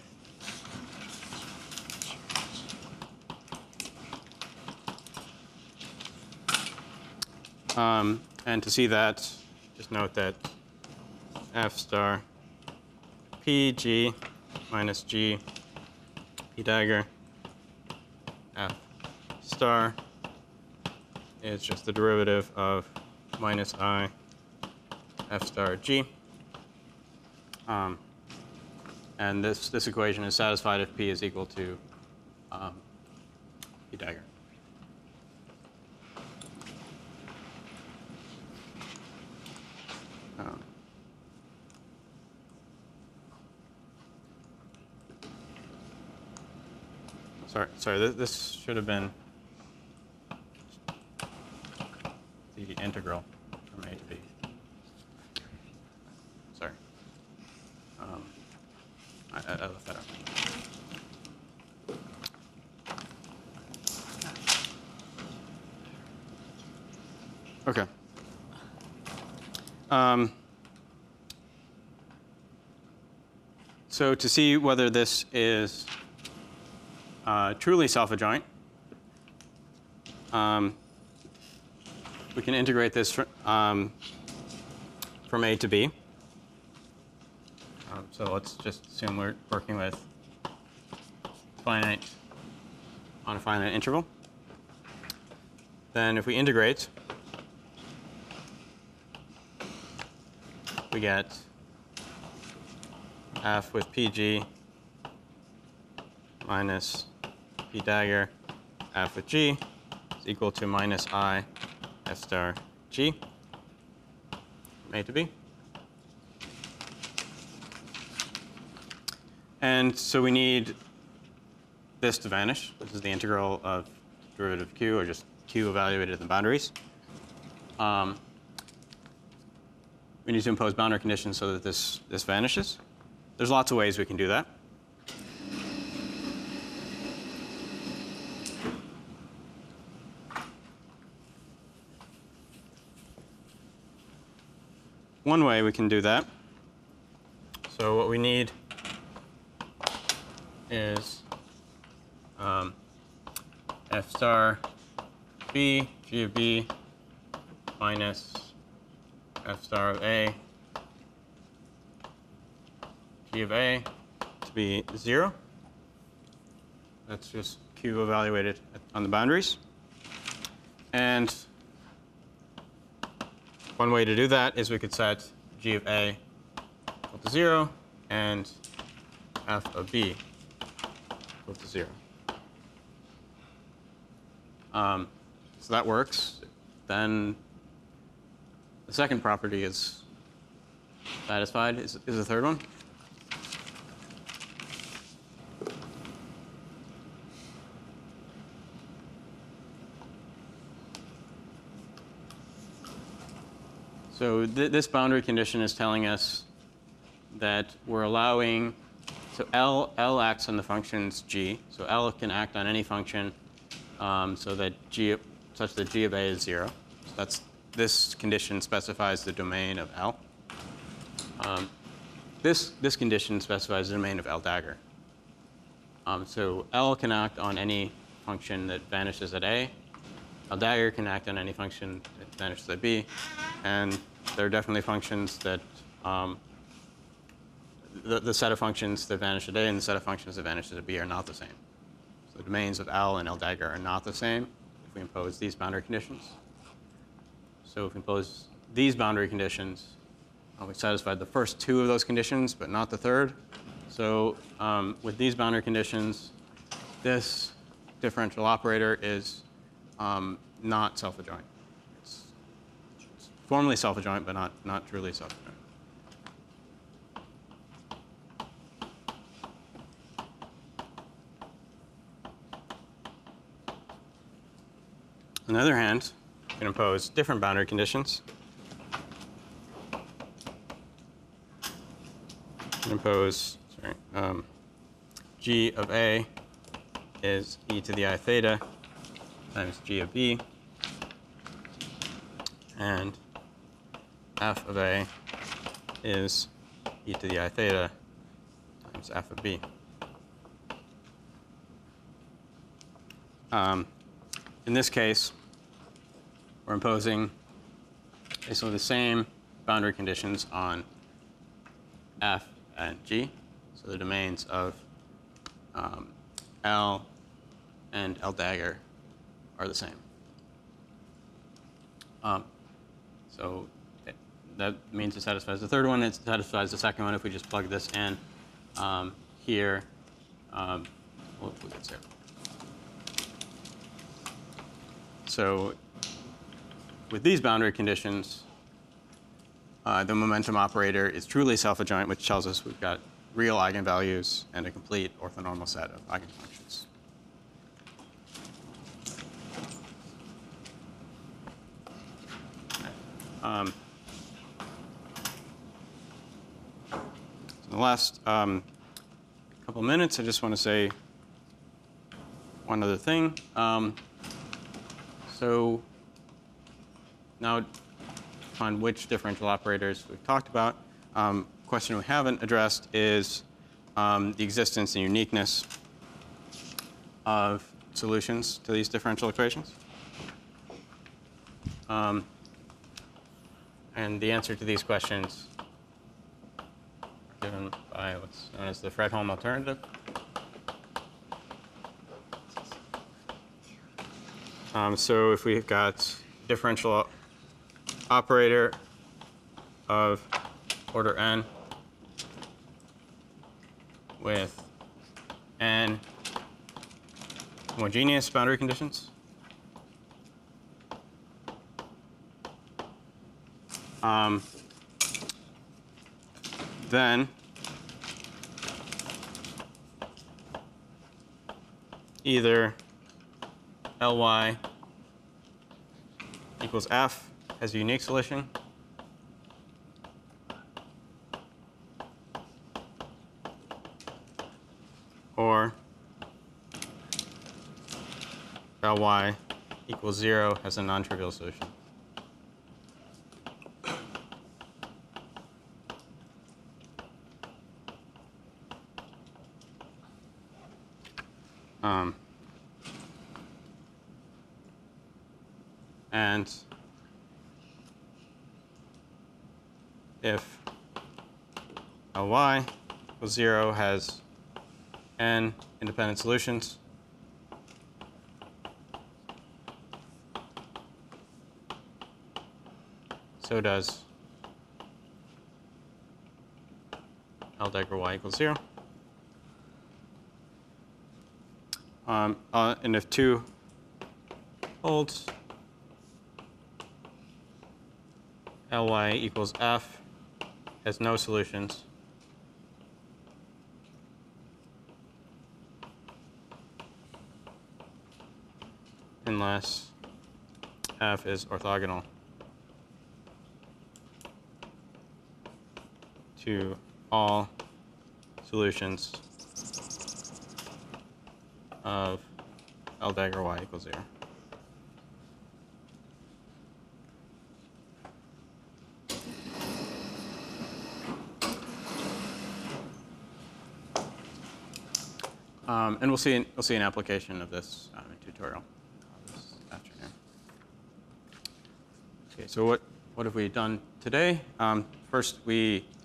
Um, and to see that, just note that F star P G minus G P dagger F star is just the derivative of minus I F star G. Um, and this, this equation is satisfied if P is equal to um, P dagger. Um, sorry, sorry. This, this should have been the integral from A to B. Sorry, um, I, I left that out. Okay. Um, so to see whether this is uh, truly self-adjoint, um, we can integrate this fr um, from A to B. Um, so let's just assume we're working with finite on a finite interval. Then if we integrate, we get F with P G minus P dagger F with G is equal to minus I F star G from A to B. And so we need this to vanish. This is the integral of derivative of Q, or just Q evaluated at the boundaries. Um, we need to impose boundary conditions so that this, this vanishes. There's lots of ways we can do that. One way we can do that, so what we need is um, F star B, G of B, minus F star of A, G of A to be zero. That's just Q evaluated on the boundaries. And one way to do that is we could set G of A equal to zero and F of B equal to zero. Um, so that works. Then the second property is satisfied. Is, is the third one? So th this boundary condition is telling us that we're allowing, so L, L acts on the functions G. So L can act on any function um, so that G, such that G of A is zero. So that's, this condition specifies the domain of L. Um, this, this condition specifies the domain of L dagger. Um, so L can act on any function that vanishes at A. L dagger can act on any function that vanishes at B. And there are definitely functions that um, the, the set of functions that vanish at A and the set of functions that vanish at B are not the same. So the domains of L and L dagger are not the same if we impose these boundary conditions. So if we impose these boundary conditions, uh, we satisfied the first two of those conditions, but not the third. So um, with these boundary conditions, this differential operator is um, not self-adjoint. It's, it's formally self-adjoint, but not, not truly self-adjoint. On the other hand, we can impose different boundary conditions. We can impose, sorry, um, g of A is e to the I theta times g of B, and f of A is e to the I theta times f of B. Um, in this case, we're imposing basically the same boundary conditions on f and g, so the domains of um, L and L dagger are the same. Um, so it, that means it satisfies the third one. It satisfies the second one if we just plug this in um, here. Um, we'll, we'll get there. So with these boundary conditions, uh, the momentum operator is truly self-adjoint, which tells us we've got real eigenvalues and a complete orthonormal set of eigenfunctions. Um, so in the last um, couple minutes, I just want to say one other thing. Um, so now find which differential operators we've talked about. Um, question we haven't addressed is um, the existence and uniqueness of solutions to these differential equations. Um, and the answer to these questions are given by what's known as the Fredholm alternative. Um, so if we've got differential operator of order n with n homogeneous boundary conditions, um, then either Ly equals f has a unique solution, or Ly equals zero has a non-trivial solution. Um, and if Ly equals zero has n independent solutions, so does L dagger y equals zero. Um, uh, and if two holds, Ly equals f has no solutions, unless f is orthogonal to all solutions of L dagger y equals zero. Um, and we'll see an, we'll see an application of this um, in tutorial uh, this afternoon. Okay, so what what have we done today? Um, first, we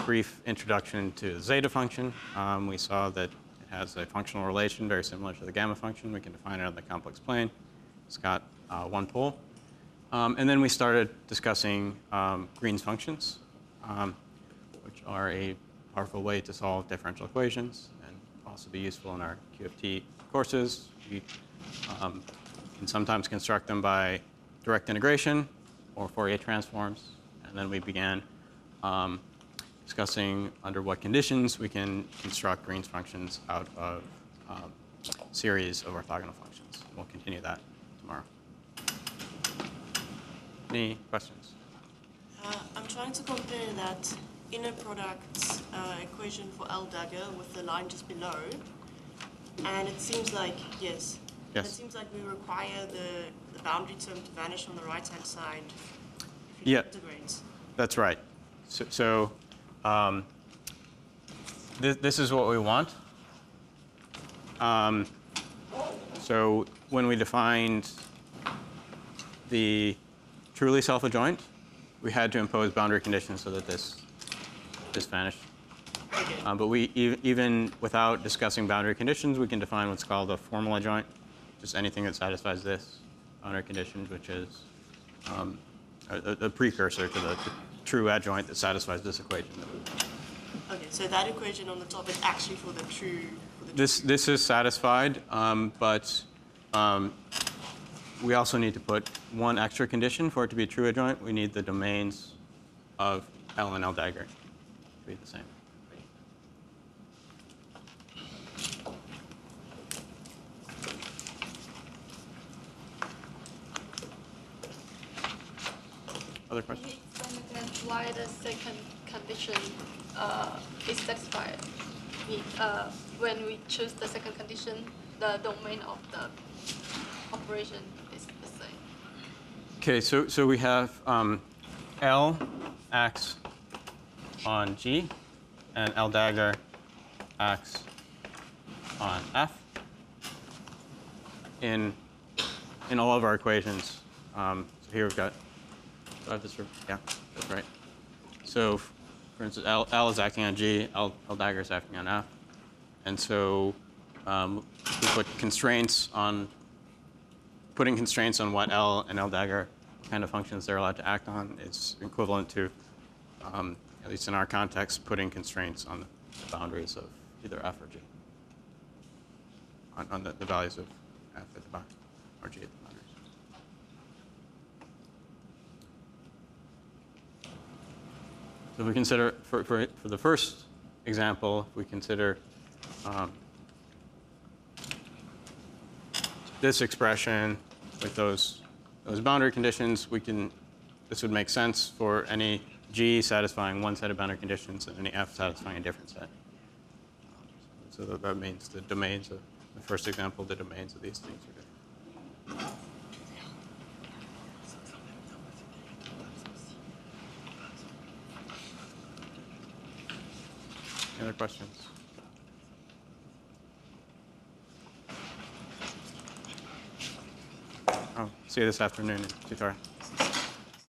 brief introduction to the zeta function. Um, we saw that it has a functional relation very similar to the gamma function. We can define it on the complex plane. It's got uh, one pole. Um, and then we started discussing um, Green's functions, um, which are a powerful way to solve differential equations and also be useful in our Q F T courses. We um, can sometimes construct them by direct integration or Fourier transforms. And then we began um, discussing under what conditions we can construct Green's functions out of um, series of orthogonal functions. We'll continue that tomorrow. Any questions? Uh, I'm trying to compare that inner product uh, equation for L dagger with the line just below, and it seems like, yes, Yes. it seems like we require the, the boundary term to vanish on the right-hand side if you Yeah. integrate. That's right. So, so um, th this is what we want. Um, so when we defined the truly self-adjoint, we had to impose boundary conditions so that this this vanished. Okay. Um, but we e even without discussing boundary conditions, we can define what's called a formal adjoint, just anything that satisfies this boundary condition, which is um, a, a precursor to the, the true adjoint that satisfies this equation. Okay, so that equation on the top is actually for the true. For the This, true. this is satisfied, um, but um, we also need to put one extra condition for it to be a true adjoint. We need the domains of L and L dagger to be the same. Other Can you questions? explain again why the second condition uh, is satisfied? We- uh, when we choose the second condition, the domain of the operation is the same. Okay, so, so we have um, L acts on G, and L dagger acts on F. In, in all of our equations, um, so here we've got, do I have this, yeah, that's right. So, for instance, L, L is acting on G, L, L dagger is acting on F. And so um, we put constraints on, putting constraints on what L and L dagger kind of functions they're allowed to act on is equivalent to, um, at least in our context, putting constraints on the boundaries of either F or G, on, on the, the values of F at the bound or G at the boundaries. So if we consider, for, for, for the first example, if we consider um, this expression with those, those boundary conditions, we can, this would make sense for any G satisfying one set of boundary conditions and any F satisfying a different set. So that, that means the domains of the first example, the domains of these things are different. Any other questions? Oh, see you this afternoon in tutorial.